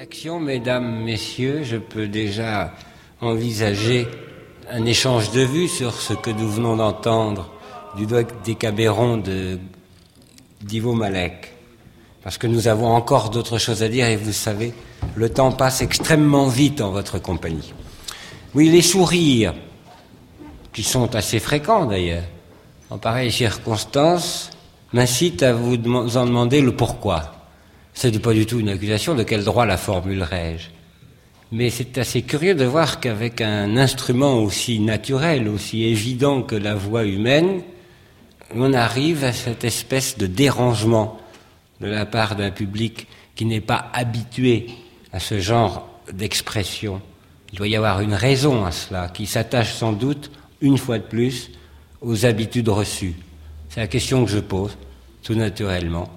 réflexion, mesdames, messieurs, je peux déjà envisager un échange de vues sur ce que nous venons d'entendre du Dodecabéron de d'Ivo Malek. Parce que nous avons encore d'autres choses à dire et vous savez, le temps passe extrêmement vite en votre compagnie. Oui, les sourires, qui sont assez fréquents d'ailleurs, en pareille circonstance, m'incitent à vous en demander le pourquoi. Ce n'est pas du tout une accusation, de quel droit la formulerais-je? Mais c'est assez curieux de voir qu'avec un instrument aussi naturel, aussi évident que la voix humaine, on arrive à cette espèce de dérangement de la part d'un public qui n'est pas habitué à ce genre d'expression. Il doit y avoir une raison à cela, qui s'attache sans doute, une fois de plus, aux habitudes reçues. C'est la question que je pose, tout naturellement.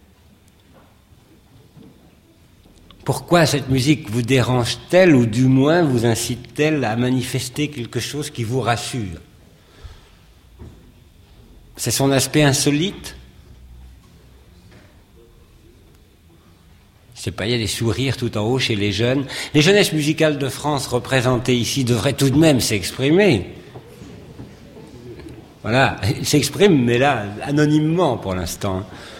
Pourquoi cette musique vous dérange-t-elle, ou du moins vous incite-t-elle à manifester quelque chose qui vous rassure? C'est son aspect insolite? Je sais pas, il y a des sourires tout en haut chez les jeunes. Les jeunesses musicales de France représentées ici devraient tout de même s'exprimer. Voilà, ils s'expriment, mais là, anonymement pour l'instant.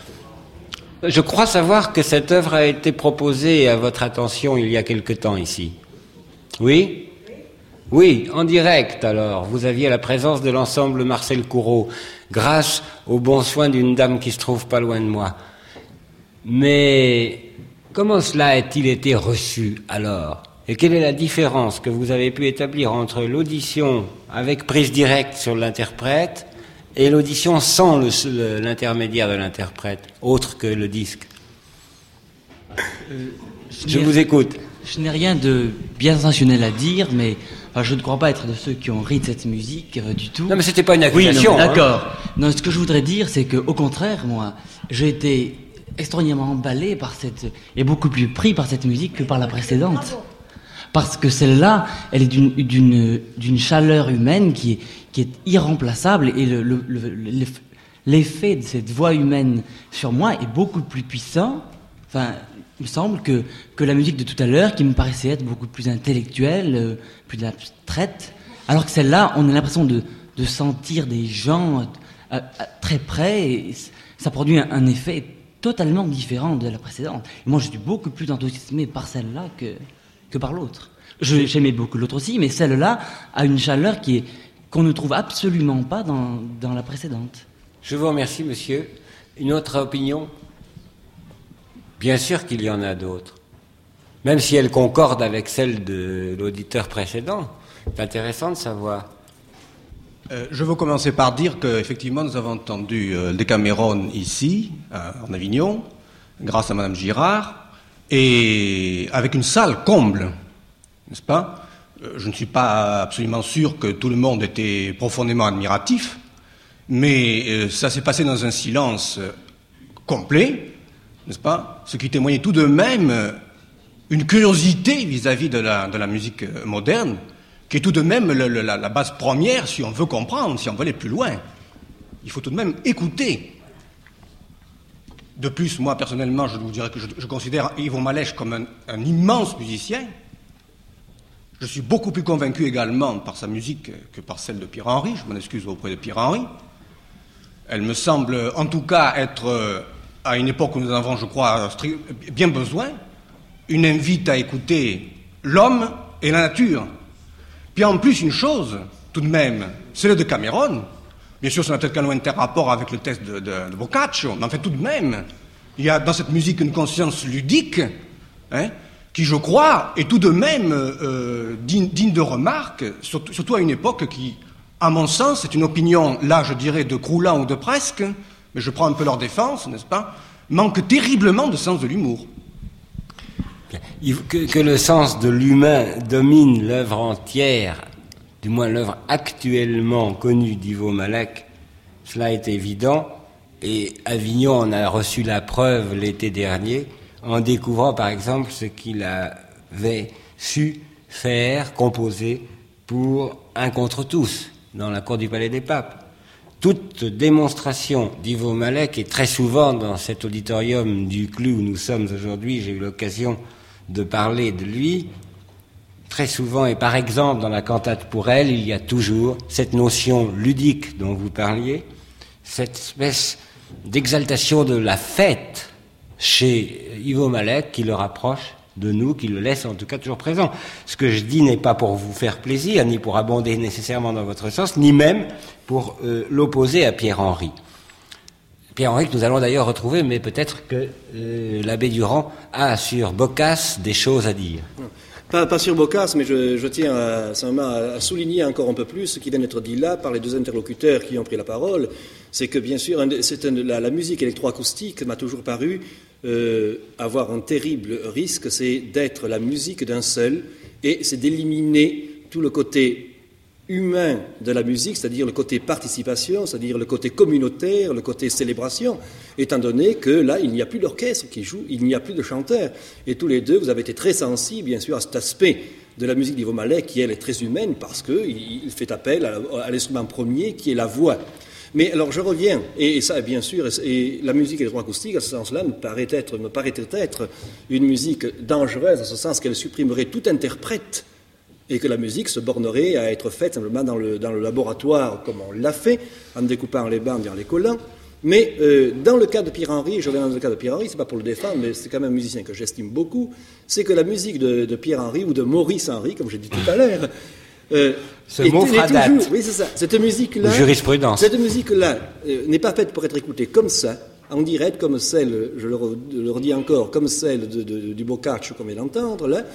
Je crois savoir que cette œuvre a été proposée à votre attention il y a quelque temps ici. Oui? Oui, en direct alors. Vous aviez la présence de l'ensemble Marcel Courreau, grâce aux bons soins d'une dame qui se trouve pas loin de moi. Mais comment cela a-t-il été reçu alors? Et quelle est la différence que vous avez pu établir entre l'audition avec prise directe sur l'interprète et l'audition sans le, le, l'intermédiaire de l'interprète, autre que le disque? euh, Je, je vous écoute. Je n'ai rien de bien intentionnel à dire, mais enfin, je ne crois pas être de ceux qui ont ri de cette musique euh, du tout. Non, mais c'était pas une accusation. Oui, non, d'accord. Hein. Non, ce que je voudrais dire, c'est qu'au contraire, moi, j'ai été extraordinairement emballé par cette, et beaucoup plus pris par cette musique que par la précédente. Parce que celle-là, elle est d'une, d'une, d'une chaleur humaine qui est, qui est irremplaçable, et le, le, le, l'effet de cette voix humaine sur moi est beaucoup plus puissant. Enfin, il me semble que, que la musique de tout à l'heure, qui me paraissait être beaucoup plus intellectuelle, euh, plus abstraite, alors que celle-là, on a l'impression de, de sentir des gens euh, euh, très près, et ça produit un, un effet totalement différent de la précédente. Et moi, je suis beaucoup plus enthousiasmé par celle-là que, que par l'autre. Je, j'aimais beaucoup l'autre aussi, mais celle-là a une chaleur qui est, qu'on ne trouve absolument pas dans, dans la précédente. Je vous remercie, monsieur. Une autre opinion? Bien sûr qu'il y en a d'autres, même si elle concorde avec celle de l'auditeur précédent. C'est intéressant de savoir. Euh, je veux commencer par dire qu'effectivement, nous avons entendu euh, le Décaméron ici, euh, en Avignon, grâce à Madame Girard, et avec une salle comble, n'est-ce pas? euh, Je ne suis pas absolument sûr que tout le monde était profondément admiratif, mais euh, ça s'est passé dans un silence euh, complet, n'est-ce pas? Ce qui témoignait tout de même euh, une curiosité vis-à-vis de la, de la musique euh, moderne, qui est tout de même le, le, la, la base première si on veut comprendre, si on veut aller plus loin. Il faut tout de même écouter. De plus, moi, personnellement, je vous dirais que je, je considère Ivo Malek comme un, un immense musicien. Je suis beaucoup plus convaincu également par sa musique que par celle de Pierre-Henry. Je m'en excuse auprès de Pierre-Henry. Elle me semble, en tout cas, être, à une époque où nous avons, je crois, bien besoin, une invite à écouter l'homme et la nature. Puis en plus, une chose, tout de même, c'est le Décaméron. Bien sûr, ça n'a peut-être qu'un lointain rapport avec le texte de, de, de Boccaccio, mais en fait, tout de même, il y a dans cette musique une conscience ludique, hein, qui, je crois, est tout de même euh, digne, digne de remarque, surtout, surtout à une époque qui, à mon sens, c'est une opinion, là, je dirais, de Croulant ou de Presque, mais je prends un peu leur défense, n'est-ce pas, manque terriblement de sens de l'humour. Que, que le sens de l'humain domine l'œuvre entière, du moins l'œuvre actuellement connue d'Ivo Malek, cela est évident, et Avignon en a reçu la preuve l'été dernier, en découvrant par exemple ce qu'il avait su faire, composer pour Un contre tous, dans la cour du Palais des Papes. Toute démonstration d'Ivo Malek, et très souvent dans cet auditorium du Clou où nous sommes aujourd'hui, j'ai eu l'occasion de parler de lui, très souvent, et par exemple dans la cantate pour elle, il y a toujours cette notion ludique dont vous parliez, cette espèce d'exaltation de la fête chez Ivo Malek qui le rapproche de nous, qui le laisse en tout cas toujours présent. Ce que je dis n'est pas pour vous faire plaisir, ni pour abonder nécessairement dans votre sens, ni même pour euh, l'opposer à Pierre-Henri. Pierre-Henri que nous allons d'ailleurs retrouver, mais peut-être que euh, l'abbé Durand a sur Boccace des choses à dire. Pas, pas sur Boccace, mais je, je tiens à, simplement à souligner encore un peu plus ce qui vient d'être dit là par les deux interlocuteurs qui ont pris la parole. C'est que bien sûr, c'est un, la, la musique électroacoustique m'a toujours paru euh, avoir un terrible risque, c'est d'être la musique d'un seul, et c'est d'éliminer tout le côté humain de la musique, c'est-à-dire le côté participation, c'est-à-dire le côté communautaire, le côté célébration, étant donné que là, il n'y a plus d'orchestre qui joue, il n'y a plus de chanteurs. Et tous les deux, vous avez été très sensibles, bien sûr, à cet aspect de la musique d'Ivo Malek, qui, elle, est très humaine, parce qu'il fait appel à, à l'instrument premier, qui est la voix. Mais alors, je reviens, et, et ça, bien sûr, et, et la musique électroacoustique, à ce sens-là, me paraît être, me paraît être une musique dangereuse, à ce sens qu'elle supprimerait tout interprète, et que la musique se bornerait à être faite simplement dans le, dans le laboratoire, comme on l'a fait, en découpant les bandes et en les collant. Mais euh, dans le cas de Pierre-Henri, je reviens dans le cas de Pierre-Henri, c'est pas pour le défendre, mais c'est quand même un musicien que j'estime beaucoup, c'est que la musique de, de Pierre-Henri, ou de Maurice Henry, comme j'ai dit tout à l'heure, euh, ce mot fera date. Oui, c'est ça. Cette musique-là, jurisprudence. Cette musique-là euh, n'est pas faite pour être écoutée comme ça, en direct, comme celle, je le, le redis encore, comme celle de, de, du Boccaccio qu'on vient d'entendre, là,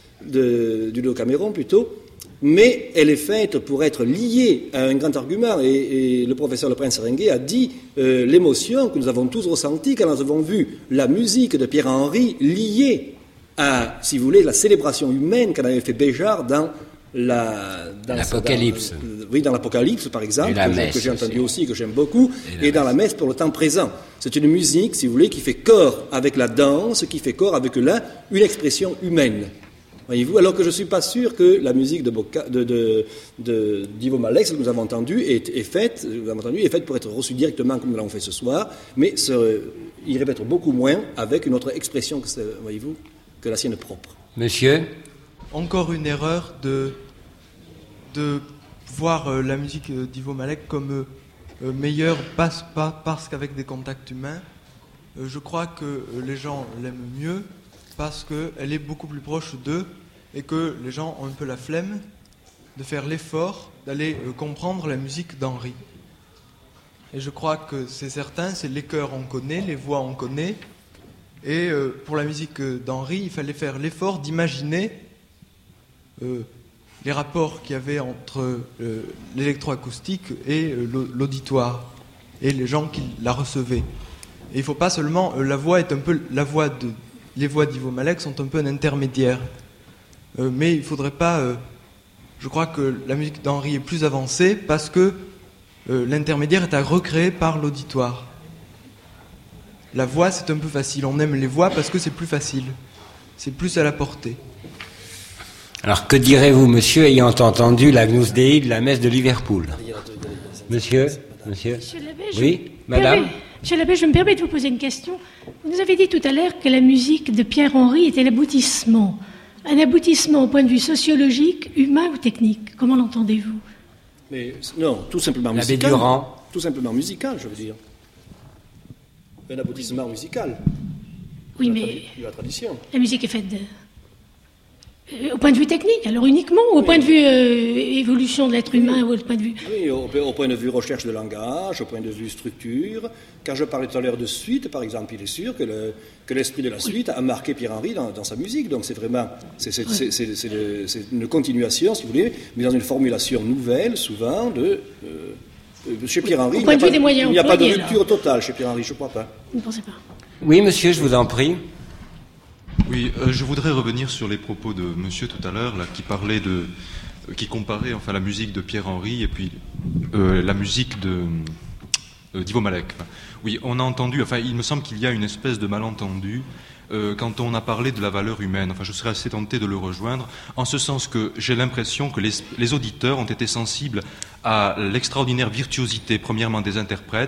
de, du Decameron plutôt, mais elle est faite pour être liée à un grand argument, et, et le professeur Le Prince-Seringuet a dit euh, l'émotion que nous avons tous ressentie quand nous avons vu la musique de Pierre-Henri liée à, si vous voulez, la célébration humaine qu'en avait fait Béjart dans la, dans l'Apocalypse. Dans, oui, dans l'Apocalypse, par exemple, que, messe, que j'ai entendu aussi, aussi, que j'aime beaucoup, et, et dans la messe pour le temps présent. C'est une musique, si vous voulez, qui fait corps avec la danse, qui fait corps avec là une expression humaine. Voyez-vous, alors que je ne suis pas sûr que la musique de, Boca, de, de, de d'Ivo Malek, ce que nous avons entendu, est, est, faite, nous avons entendu, est faite pour être reçue directement comme nous l'avons fait ce soir, mais ce, irait peut-être beaucoup moins avec une autre expression, que voyez-vous, que la sienne propre. Monsieur ? Encore une erreur de, de voir euh, la musique d'Ivo Malek comme euh, meilleure, passe pas parce qu'avec des contacts humains. Euh, je crois que euh, les gens l'aiment mieux parce qu'elle est beaucoup plus proche d'eux et que les gens ont un peu la flemme de faire l'effort d'aller euh, comprendre la musique d'Henri. Et je crois que c'est certain, c'est les chœurs on connaît, les voix on connaît, et euh, pour la musique d'Henri, il fallait faire l'effort d'imaginer euh, les rapports qu'il y avait entre euh, l'électroacoustique et euh, l'auditoire, et les gens qui la recevaient. Et il ne faut pas seulement... Euh, la voix est un peu... La voix de, les voix d'Ivo Malek sont un peu un intermédiaire. Euh, mais il ne faudrait pas... Euh, je crois que la musique d'Henri est plus avancée parce que euh, l'intermédiaire est à recréer par l'auditoire. La voix, c'est un peu facile. On aime les voix parce que c'est plus facile. C'est plus à la portée. Alors, que direz-vous, monsieur, ayant entendu l'Agnus Dei de la messe de Liverpool ? Monsieur, monsieur, monsieur l'abbé, oui, madame. Permets, monsieur l'abbé, je me permets de vous poser une question. Vous nous avez dit tout à l'heure que la musique de Pierre-Henri était l'aboutissement. Un aboutissement au point de vue sociologique, humain ou technique. Comment l'entendez-vous ? Mais non, tout simplement l'abbé musical. Durand. Tout simplement musical, je veux dire. Un aboutissement musical. Oui, de mais la, tradi- de la tradition. La musique est faite de... Euh, au point de vue technique, alors uniquement, ou au oui. point de vue euh, évolution de l'être humain, oui. ou au point de vue... Oui, au, au point de vue recherche de langage, au point de vue structure. Quand je parlais tout à l'heure de suite, par exemple, il est sûr que, le, que l'esprit de la suite oui. a marqué Pierre-Henri dans, dans sa musique. Donc c'est vraiment c'est, c'est, oui. c'est, c'est, c'est, le, c'est une continuation, si vous voulez, mais dans une formulation nouvelle, souvent, de... Euh, chez Pierre-Henri, au point de vue des moyens il n'y a pas de alors. rupture totale chez Pierre-Henri, je ne crois pas. Vous ne pensez pas ? Oui, monsieur, je vous en prie. Oui, euh, je voudrais revenir sur les propos de monsieur tout à l'heure, là, qui parlait de, euh, qui comparait enfin la musique de Pierre-Henri et puis euh, la musique de euh, d'Ivo Malek. Enfin, oui, on a entendu. Enfin, il me semble qu'il y a une espèce de malentendu euh, quand on a parlé de la valeur humaine. Enfin, je serais assez tenté de le rejoindre, en ce sens que j'ai l'impression que les, les auditeurs ont été sensibles à l'extraordinaire virtuosité, premièrement des interprètes,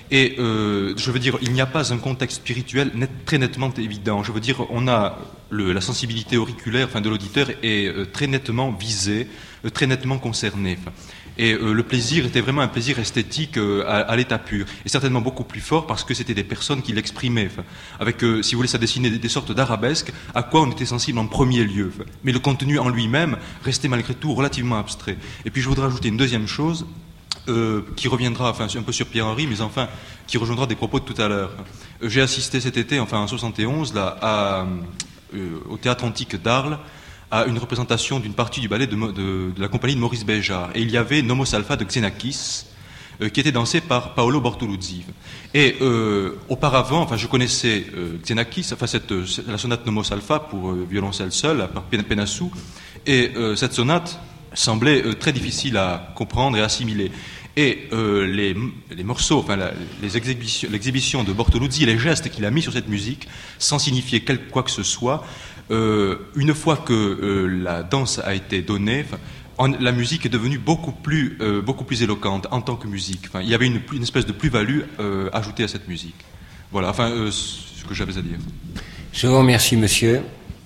Et euh, je veux dire, il n'y a pas un contexte spirituel net, très nettement évident. Je veux dire, on a le, la sensibilité auriculaire, enfin, de l'auditeur est euh, très nettement visée, euh, très nettement concernée. Enfin, et euh, le plaisir était vraiment un plaisir esthétique euh, à, à l'état pur, et certainement beaucoup plus fort parce que c'était des personnes qui l'exprimaient. Enfin, avec, euh, si vous voulez, ça dessinait des, des sortes d'arabesques à quoi on était sensible en premier lieu. Enfin, mais le contenu en lui-même restait malgré tout relativement abstrait. Et puis je voudrais ajouter une deuxième chose. Euh, qui reviendra, enfin un peu sur Pierre-Henry, mais enfin qui rejoindra des propos de tout à l'heure. Euh, j'ai assisté cet été, enfin en soixante et onze, là, à, euh, au Théâtre Antique d'Arles, à une représentation d'une partie du ballet de, de, de la compagnie de Maurice Béjart. Et il y avait Nomos Alpha de Xenakis, euh, qui était dansé par Paolo Bortoluzzi. Et euh, auparavant, enfin je connaissais euh, Xenakis, enfin cette, la sonate Nomos Alpha pour euh, violoncelle seul, par Penassou, et euh, cette sonate semblait euh, très difficile à comprendre et assimiler. Et euh, les, les morceaux, enfin la, les exhibitions, l'exhibition de Bortoluzzi, les gestes qu'il a mis sur cette musique, sans signifier quel, quoi que ce soit, euh, une fois que euh, la danse a été donnée, en, la musique est devenue beaucoup plus, euh, beaucoup plus éloquente en tant que musique. Enfin, il y avait une, une espèce de plus-value euh, ajoutée à cette musique. Voilà, enfin, euh, ce que j'avais à dire. Je vous remercie, monsieur.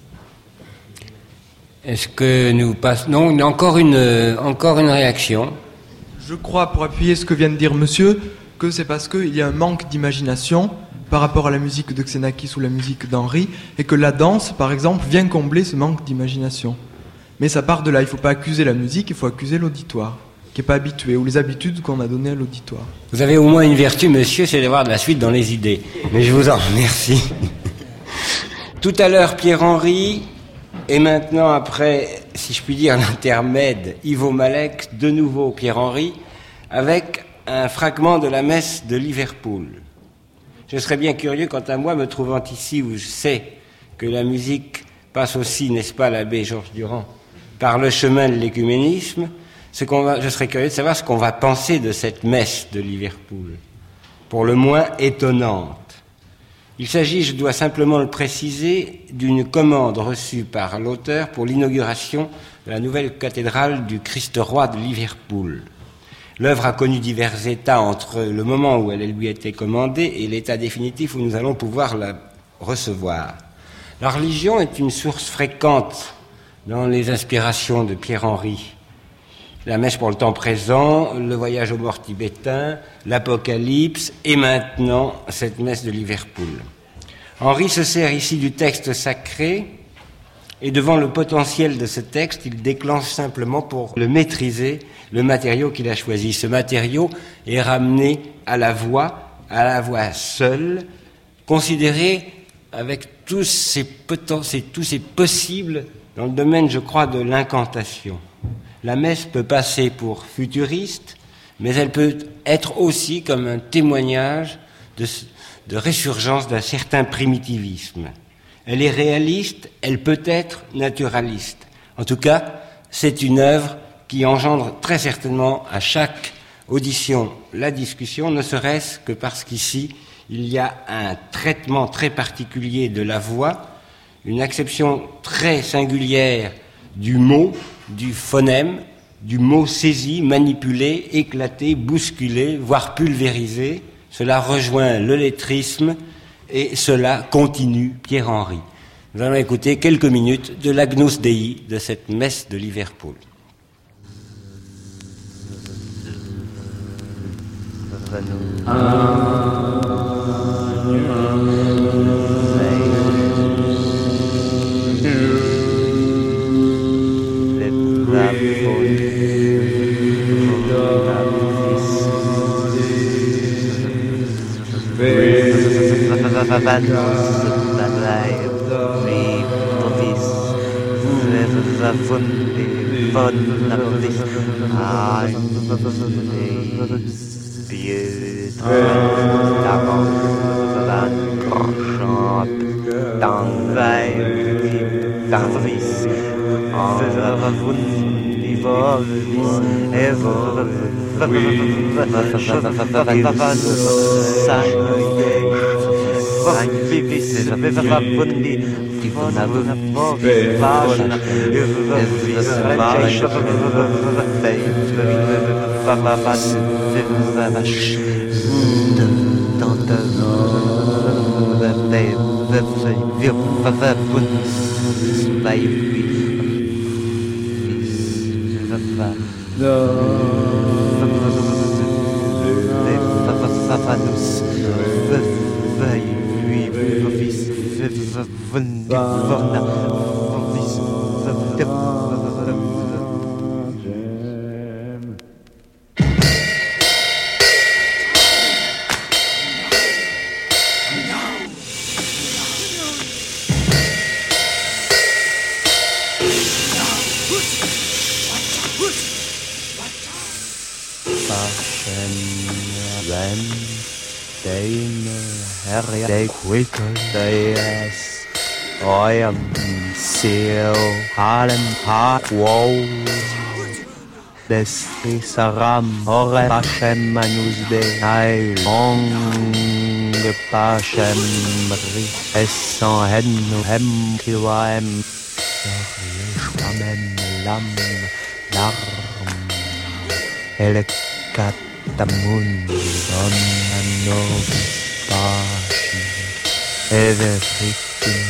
Est-ce que nous passons... Non, encore une, encore une réaction. Je crois, pour appuyer ce que vient de dire monsieur, que c'est parce qu'il y a un manque d'imagination par rapport à la musique de Xenakis ou la musique d'Henry, et que la danse, par exemple, vient combler ce manque d'imagination. Mais ça part de là, il ne faut pas accuser la musique, il faut accuser l'auditoire, qui n'est pas habitué, ou les habitudes qu'on a données à l'auditoire. Vous avez au moins une vertu, monsieur, c'est d'avoir de la suite dans les idées. Mais je vous en remercie. Tout à l'heure, Pierre-Henry, et maintenant, après, si je puis dire, l'intermède, Ivo Malek, de nouveau Pierre-Henry, avec un fragment de la messe de Liverpool. Je serais bien curieux, quant à moi, me trouvant ici où je sais que la musique passe aussi, n'est-ce pas, l'abbé Georges Durand, par le chemin de l'écuménisme, ce qu'on va, je serais curieux de savoir ce qu'on va penser de cette messe de Liverpool, pour le moins étonnante. Il s'agit, je dois simplement le préciser, d'une commande reçue par l'auteur pour l'inauguration de la nouvelle cathédrale du Christ-Roi de Liverpool. L'œuvre a connu divers états entre le moment où elle lui a été commandée et l'état définitif où nous allons pouvoir la recevoir. La religion est une source fréquente dans les inspirations de Pierre-Henry. La messe pour le temps présent, le voyage au mort tibétain, l'Apocalypse et maintenant cette messe de Liverpool. Henry se sert ici du texte sacré et devant le potentiel de ce texte, il déclenche simplement pour le maîtriser le matériau qu'il a choisi. Ce matériau est ramené à la voix, à la voix seule, considéré avec tous ces, poten- tous ces possibles dans le domaine, je crois, de l'incantation. La messe peut passer pour futuriste, mais elle peut être aussi comme un témoignage de, de résurgence d'un certain primitivisme. Elle est réaliste, elle peut être naturaliste. En tout cas, c'est une œuvre qui engendre très certainement à chaque audition la discussion, ne serait-ce que parce qu'ici, il y a un traitement très particulier de la voix, une acception très singulière du mot, du phonème, du mot saisi, manipulé, éclaté, bousculé, voire pulvérisé. Cela rejoint le lettrisme et cela continue Pierre-Henry. Nous allons écouter quelques minutes de l'Agnus Dei de cette messe de Liverpool. I am seal Harlem hot wow Des Saram Ore Pachem Manusbe Ai Long Pachem Ri Essan Hen Hem Kiwaem Shwamem Lam Larm Elekatamun Don Anovis Pashi Everything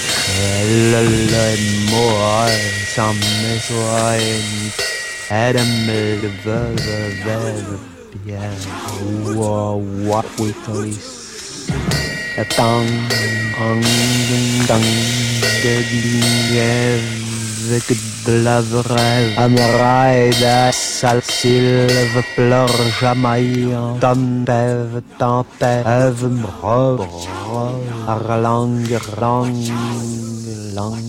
Moi, sans mes soins, Adam le veuve, veuve, bien, wow, what we police, a tang, ang, dang, de avec de la vraie, Amaraïda, sale, sylve, pleure, jamaïen, tempève, tempève, eve, mrobe, arlang, rang, lang,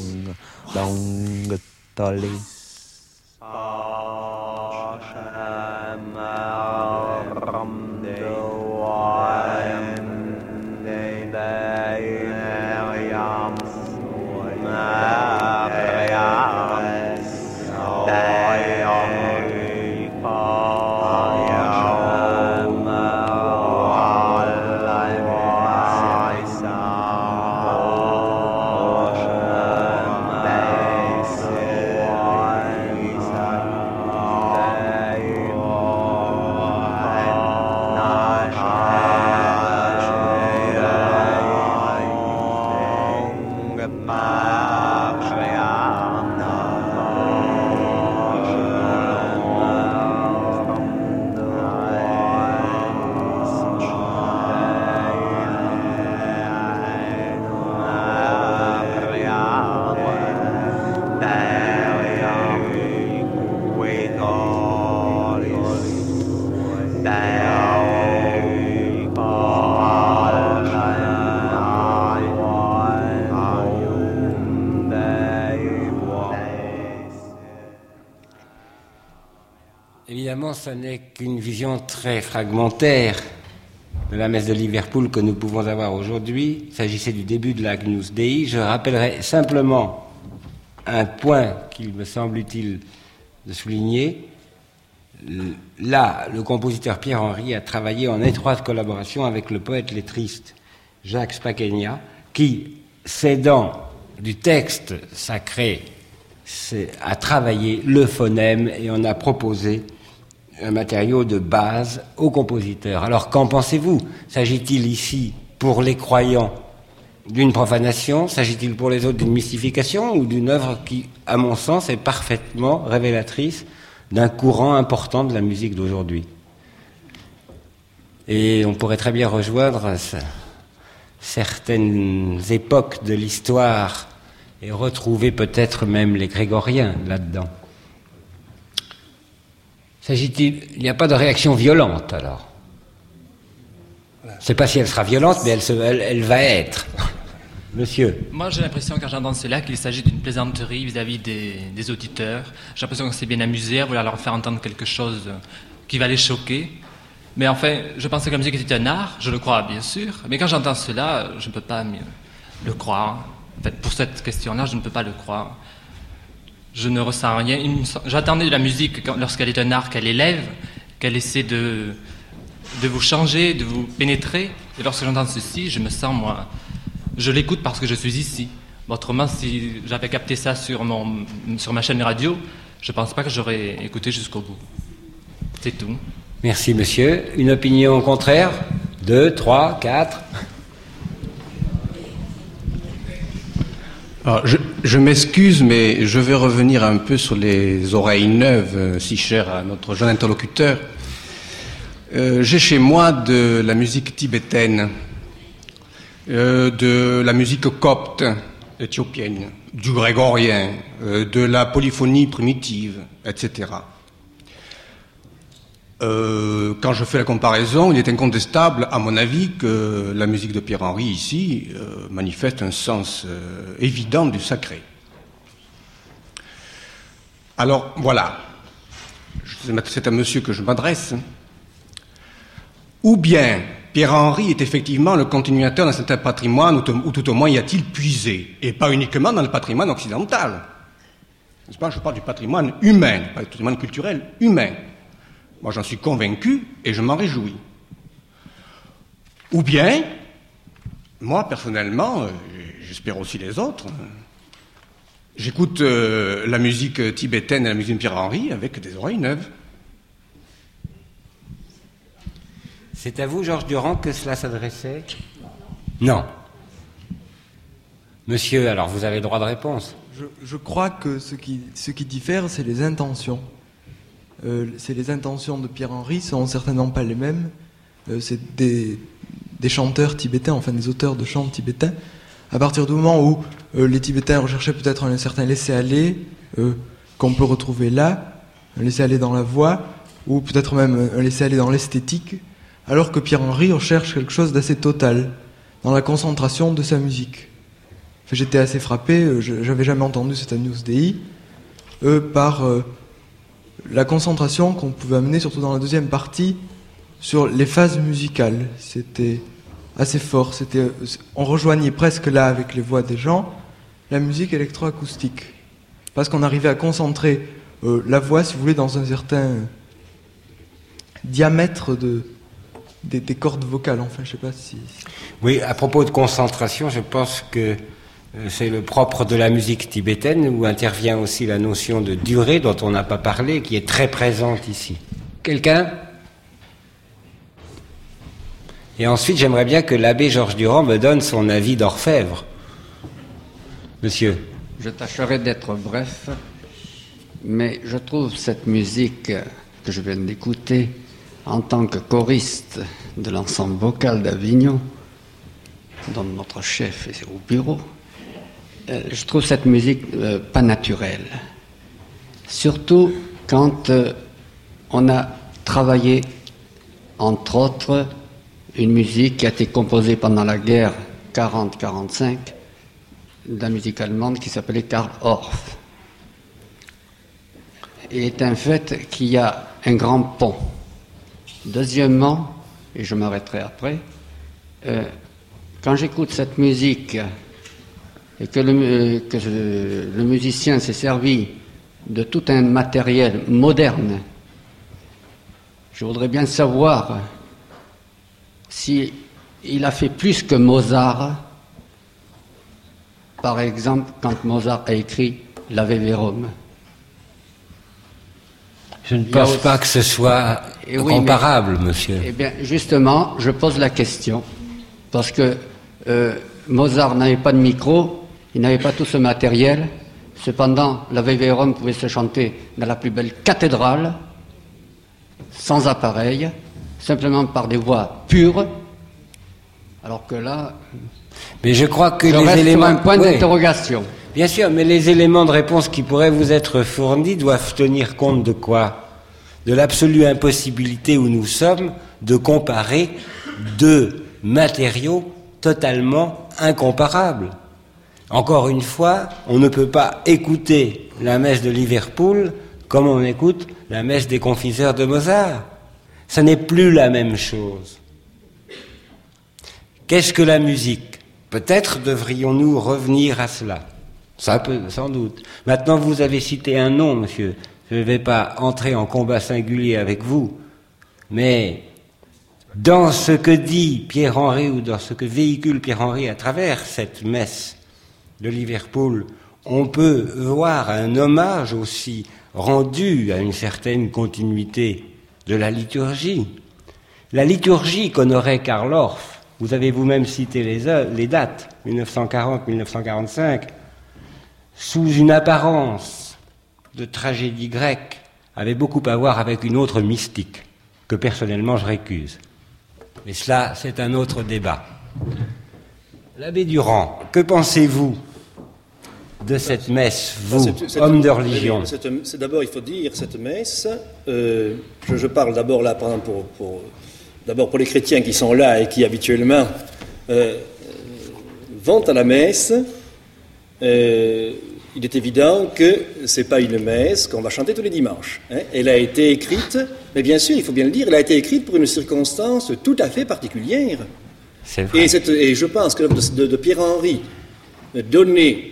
lang, tolis. Évidemment, ce n'est qu'une vision très fragmentaire de la messe de Liverpool que nous pouvons avoir aujourd'hui. Il s'agissait du début de l'Agnus Dei. Je rappellerai simplement un point qu'il me semble utile de souligner. Là, le compositeur Pierre Henry a travaillé en étroite collaboration avec le poète lettriste Jacques Spacchegna, qui, s'aidant du texte sacré, a travaillé le phonème et en a proposé un matériau de base au compositeur. Alors, qu'en pensez-vous? S'agit-il ici, pour les croyants, d'une profanation? S'agit-il pour les autres d'une mystification ou d'une œuvre qui, à mon sens, est parfaitement révélatrice d'un courant important de la musique d'aujourd'hui? Et on pourrait très bien rejoindre certaines époques de l'histoire et retrouver peut-être même les grégoriens là-dedans. S'agit-il... Il n'y a pas de réaction violente, alors? Je ne sais pas si elle sera violente, mais elle, se... elle, elle va être. Monsieur. Moi, j'ai l'impression, quand j'entends cela, qu'il s'agit d'une plaisanterie vis-à-vis des, des auditeurs. J'ai l'impression qu'on s'est bien amusé à vouloir leur faire entendre quelque chose qui va les choquer. Mais enfin, je pensais que la musique était un art, je le crois bien sûr. Mais quand j'entends cela, je ne peux pas le croire. En fait, pour cette question-là, je ne peux pas le croire. Je ne ressens rien. J'attendais de la musique, lorsqu'elle est un art, qu'elle élève, qu'elle essaie de, de vous changer, de vous pénétrer. Et lorsque j'entends ceci, je me sens, moi... Je l'écoute parce que je suis ici. Autrement, si j'avais capté ça sur, mon, sur ma chaîne radio, je ne pense pas que j'aurais écouté jusqu'au bout. C'est tout. Merci, monsieur. Une opinion contraire? Deux, trois, quatre. Alors, je, je m'excuse, mais je vais revenir un peu sur les oreilles neuves, euh, si chères à notre jeune interlocuteur. Euh, j'ai chez moi de la musique tibétaine, euh, de la musique copte éthiopienne, du grégorien, euh, de la polyphonie primitive, et cetera. Euh, quand je fais la comparaison, il est incontestable, à mon avis, que la musique de Pierre-Henry, ici, euh, manifeste un sens euh, évident du sacré. Alors, voilà. C'est à monsieur que je m'adresse. Ou bien, Pierre-Henry est effectivement le continuateur d'un certain patrimoine, ou, ou tout au moins y a-t-il puisé, et pas uniquement dans le patrimoine occidental. N'est-ce pas ? Je parle du patrimoine humain, pas du patrimoine culturel humain. Moi, j'en suis convaincu et je m'en réjouis. Ou bien, moi, personnellement, euh, j'espère aussi les autres, euh, j'écoute euh, la musique tibétaine et la musique de Pierre-Henry avec des oreilles neuves. C'est à vous, Georges Durand, que cela s'adressait ? Non. Monsieur, alors vous avez le droit de réponse. Je, je crois que ce qui, ce qui diffère, c'est les intentions. Euh, c'est les intentions de Pierre-Henry sont certainement pas les mêmes. Euh, c'est des, des chanteurs tibétains, enfin des auteurs de chants tibétains. À partir du moment où euh, les Tibétains recherchaient peut-être un certain laisser-aller euh, qu'on peut retrouver là, un laisser-aller dans la voix, ou peut-être même un laisser-aller dans l'esthétique, alors que Pierre-Henry recherche quelque chose d'assez total, dans la concentration de sa musique. Enfin, j'étais assez frappé, euh, je, j'avais jamais entendu cet Agnus Dei, euh, par... Euh, la concentration qu'on pouvait amener, surtout dans la deuxième partie, sur les phases musicales. C'était assez fort. C'était, on rejoignait presque là, avec les voix des gens, la musique électroacoustique. Parce qu'on arrivait à concentrer euh, la voix, si vous voulez, dans un certain diamètre de, des, des cordes vocales. Enfin, je sais pas si... Oui, à propos de concentration, je pense que c'est le propre de la musique tibétaine, où intervient aussi la notion de durée dont on n'a pas parlé, qui est très présente ici. Quelqu'un ? Et ensuite, j'aimerais bien que l'abbé Georges Durand me donne son avis d'orfèvre. Monsieur. Je tâcherai d'être bref, mais je trouve cette musique que je viens d'écouter en tant que choriste de l'ensemble vocal d'Avignon, dont notre chef est au bureau, je trouve cette musique euh, pas naturelle. Surtout quand euh, on a travaillé, entre autres, une musique qui a été composée pendant la guerre quarante quarante-cinq, de la musique allemande qui s'appelait Karl Orff. Il est un fait qu'il y a un grand pont. Deuxièmement, et je m'arrêterai après, euh, quand j'écoute cette musique et que le, que le musicien s'est servi de tout un matériel moderne, je voudrais bien savoir si il a fait plus que Mozart, par exemple, quand Mozart a écrit l'Ave Verum. Je ne pense aussi... pas que ce soit oui, comparable, mais, monsieur. Eh bien, justement, je pose la question, parce que euh, Mozart n'avait pas de micro, il n'avait pas tout ce matériel. Cependant, l'Ave Verum pouvait se chanter dans la plus belle cathédrale, sans appareil, simplement par des voix pures. Alors que là, mais je crois que je les reste éléments, sur un point oui, d'interrogation. Bien sûr, mais les éléments de réponse qui pourraient vous être fournis doivent tenir compte de quoi ? De l'absolue impossibilité où nous sommes de comparer deux matériaux totalement incomparables. Encore une fois, on ne peut pas écouter la messe de Liverpool comme on écoute la messe des confiseurs de Mozart. Ça n'est plus la même chose. Qu'est-ce que la musique ? Peut-être devrions-nous revenir à cela. Ça peut, sans doute. Maintenant, vous avez cité un nom, monsieur. Je ne vais pas entrer en combat singulier avec vous, mais dans ce que dit Pierre-Henry ou dans ce que véhicule Pierre-Henry à travers cette messe de Liverpool, on peut voir un hommage aussi rendu à une certaine continuité de la liturgie. La liturgie qu'honorait Karl Orff, vous avez vous-même cité les, les dates, mille neuf cent quarante à mille neuf cent quarante-cinq, sous une apparence de tragédie grecque, avait beaucoup à voir avec une autre mystique, que personnellement je récuse. Mais cela, c'est un autre débat. L'abbé Durand, que pensez-vous de cette messe, vous, c'est, c'est, homme de religion? c'est, c'est, D'abord, il faut dire, cette messe, euh, je, je parle d'abord là, par exemple, pour, pour, d'abord pour les chrétiens qui sont là et qui habituellement euh, vont à la messe. Euh, il est évident que ce n'est pas une messe qu'on va chanter tous les dimanches. Hein. Elle a été écrite, mais bien sûr, il faut bien le dire, elle a été écrite pour une circonstance tout à fait particulière. C'est vrai. Et, cette, et je pense que l'œuvre de, de, de Pierre-Henri, donnée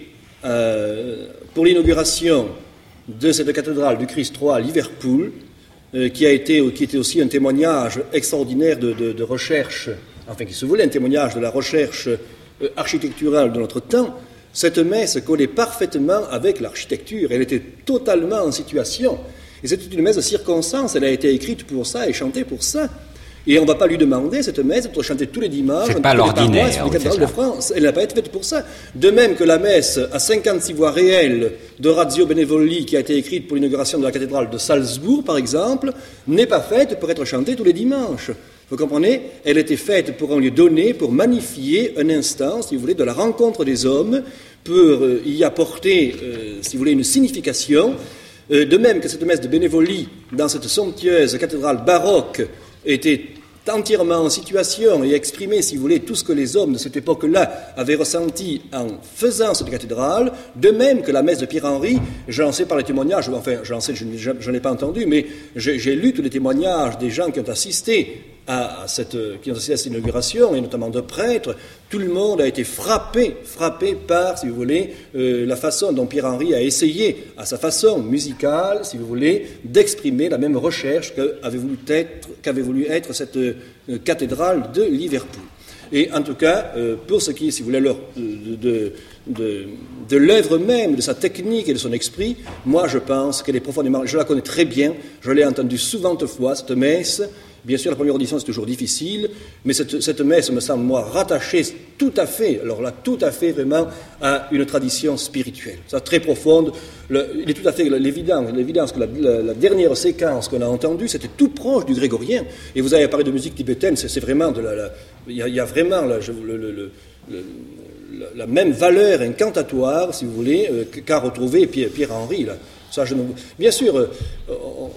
euh, pour l'inauguration de cette cathédrale du Christ roi à Liverpool, euh, qui, a été, qui était aussi un témoignage extraordinaire de, de, de recherche, enfin qui se voulait un témoignage de la recherche euh, architecturale de notre temps, cette messe collait parfaitement avec l'architecture. Elle était totalement en situation. Et c'était une messe de circonstance. Elle a été écrite pour ça et chantée pour ça. Et on ne va pas lui demander, cette messe, de chanter tous les dimanches. C'est pas l'ordinaire. Paroisses, les cathédrales de France. Elle n'a pas été faite pour ça. De même que la messe à cinquante-six voix réelles d'Orazio Benevoli, qui a été écrite pour l'inauguration de la cathédrale de Salzbourg, par exemple, n'est pas faite pour être chantée tous les dimanches. Vous comprenez? Elle était faite pour un lieu donné, pour magnifier un instant, si vous voulez, de la rencontre des hommes, pour euh, y apporter, euh, si vous voulez, une signification. Euh, de même que cette messe de Benevoli, dans cette somptueuse cathédrale baroque, était entièrement en situation et exprimait, si vous voulez, tout ce que les hommes de cette époque-là avaient ressenti en faisant cette cathédrale, de même que la messe de Pierre-Henri, j'en sais par les témoignages, enfin, j'en sais, je n'ai pas entendu, mais j'ai, j'ai lu tous les témoignages des gens qui ont assisté à, à cette, qui ont assisté à cette inauguration, et notamment de prêtres. Tout le monde a été frappé, frappé par, si vous voulez, euh, la façon dont Pierre-Henri a essayé, à sa façon musicale, si vous voulez, d'exprimer la même recherche qu'avait voulu être, qu'avait voulu être cette euh, cathédrale de Liverpool. Et en tout cas, euh, pour ce qui est, si vous voulez, alors, de, de, de, de l'œuvre même, de sa technique et de son esprit, moi je pense qu'elle est profondément, je la connais très bien, je l'ai entendue souvent de fois, cette messe. Bien sûr, la première audition, c'est toujours difficile, mais cette, cette messe me semble, moi, rattachée tout à fait, alors là, tout à fait vraiment à une tradition spirituelle. Ça, très profonde. Le, il est tout à fait l'évidence, l'évidence que la, la, la dernière séquence qu'on a entendue, c'était tout proche du grégorien. Et vous avez parlé de musique tibétaine, c'est, c'est vraiment de la... la il, y a, il y a vraiment la, je, le, le, le, le, la même valeur incantatoire, si vous voulez, euh, qu'a retrouvé Pierre, Pierre-Henri. Là. Ça, je ne, bien sûr... Euh, on,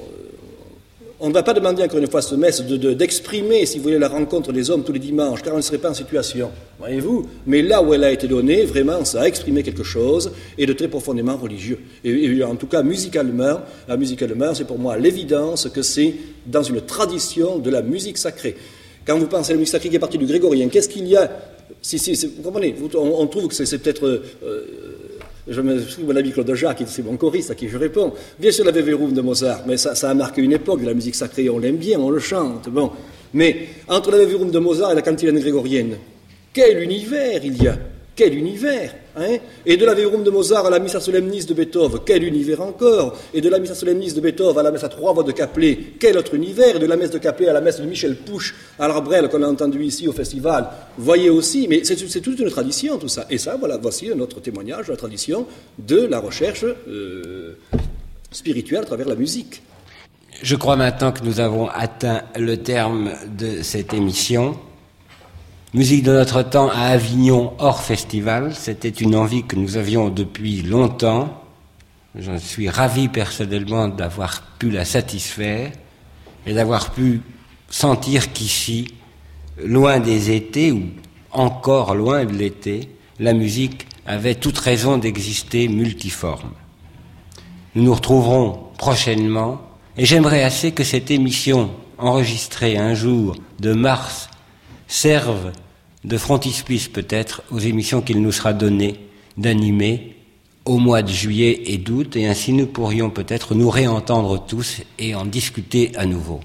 On ne va pas demander encore une fois à cette messe de, de, d'exprimer, si vous voulez, la rencontre des hommes tous les dimanches, car on ne serait pas en situation, voyez-vous. Mais là où elle a été donnée, vraiment, ça a exprimé quelque chose, et de très profondément religieux. Et, et en tout cas, musicalement, la musicalement, c'est pour moi l'évidence que c'est dans une tradition de la musique sacrée. Quand vous pensez à la musique sacrée qui est partie du grégorien, qu'est-ce qu'il y a? Si, si, vous comprenez, on, on trouve que c'est, c'est peut-être... Euh, Je me suis mon ami Claude Jacques, c'est mon choriste à qui je réponds. Bien sûr, la Veverum de Mozart, mais ça, ça a marqué une époque de la musique sacrée, on l'aime bien, on le chante. Bon. Mais entre la Veverum de Mozart et la cantilène grégorienne, quel univers il y a! Quel univers, hein? Et de la Veverum de Mozart à la Missa Solemnis de Beethoven, quel univers encore! Et de la Missa Solemnis de Beethoven à la messe à trois voix de Caplet, quel autre univers! Et de la messe de Caplet à la messe de Michel Pouch à l'Arbrel qu'on a entendu ici au festival, voyez aussi, mais c'est, c'est toute une tradition tout ça. Et ça, voilà, voici notre témoignage de la tradition de la recherche euh, spirituelle à travers la musique. Je crois maintenant que nous avons atteint le terme de cette émission. Musique de notre temps à Avignon hors festival, c'était une envie que nous avions depuis longtemps. Je suis ravi personnellement d'avoir pu la satisfaire et d'avoir pu sentir qu'ici, loin des étés ou encore loin de l'été, la musique avait toute raison d'exister multiforme. Nous nous retrouverons prochainement et j'aimerais assez que cette émission enregistrée un jour de mars servent de frontispice peut-être aux émissions qu'il nous sera donné d'animer au mois de juillet et d'août, et ainsi nous pourrions peut-être nous réentendre tous et en discuter à nouveau.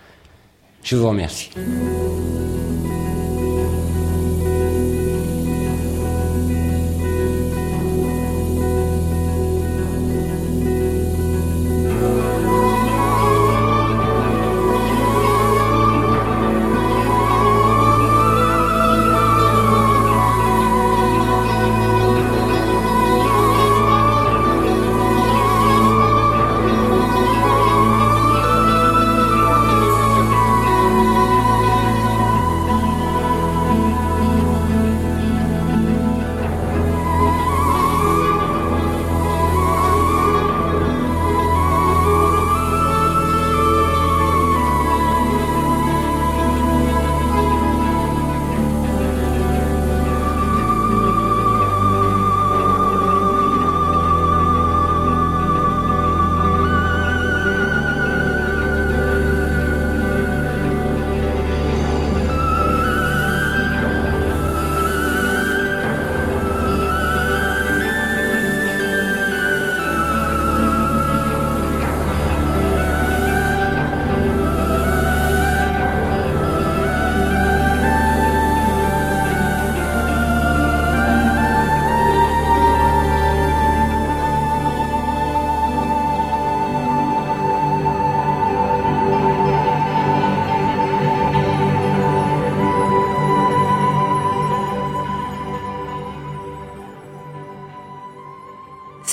Je vous remercie.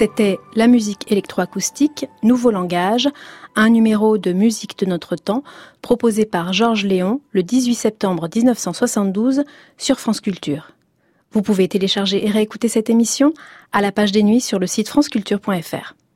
C'était La musique électroacoustique, nouveau langage, un numéro de Musique de notre temps proposé par Georges Léon le dix-huit septembre dix-neuf cent soixante-douze sur France Culture. Vous pouvez télécharger et réécouter cette émission à la page des nuits sur le site franceculture point f r.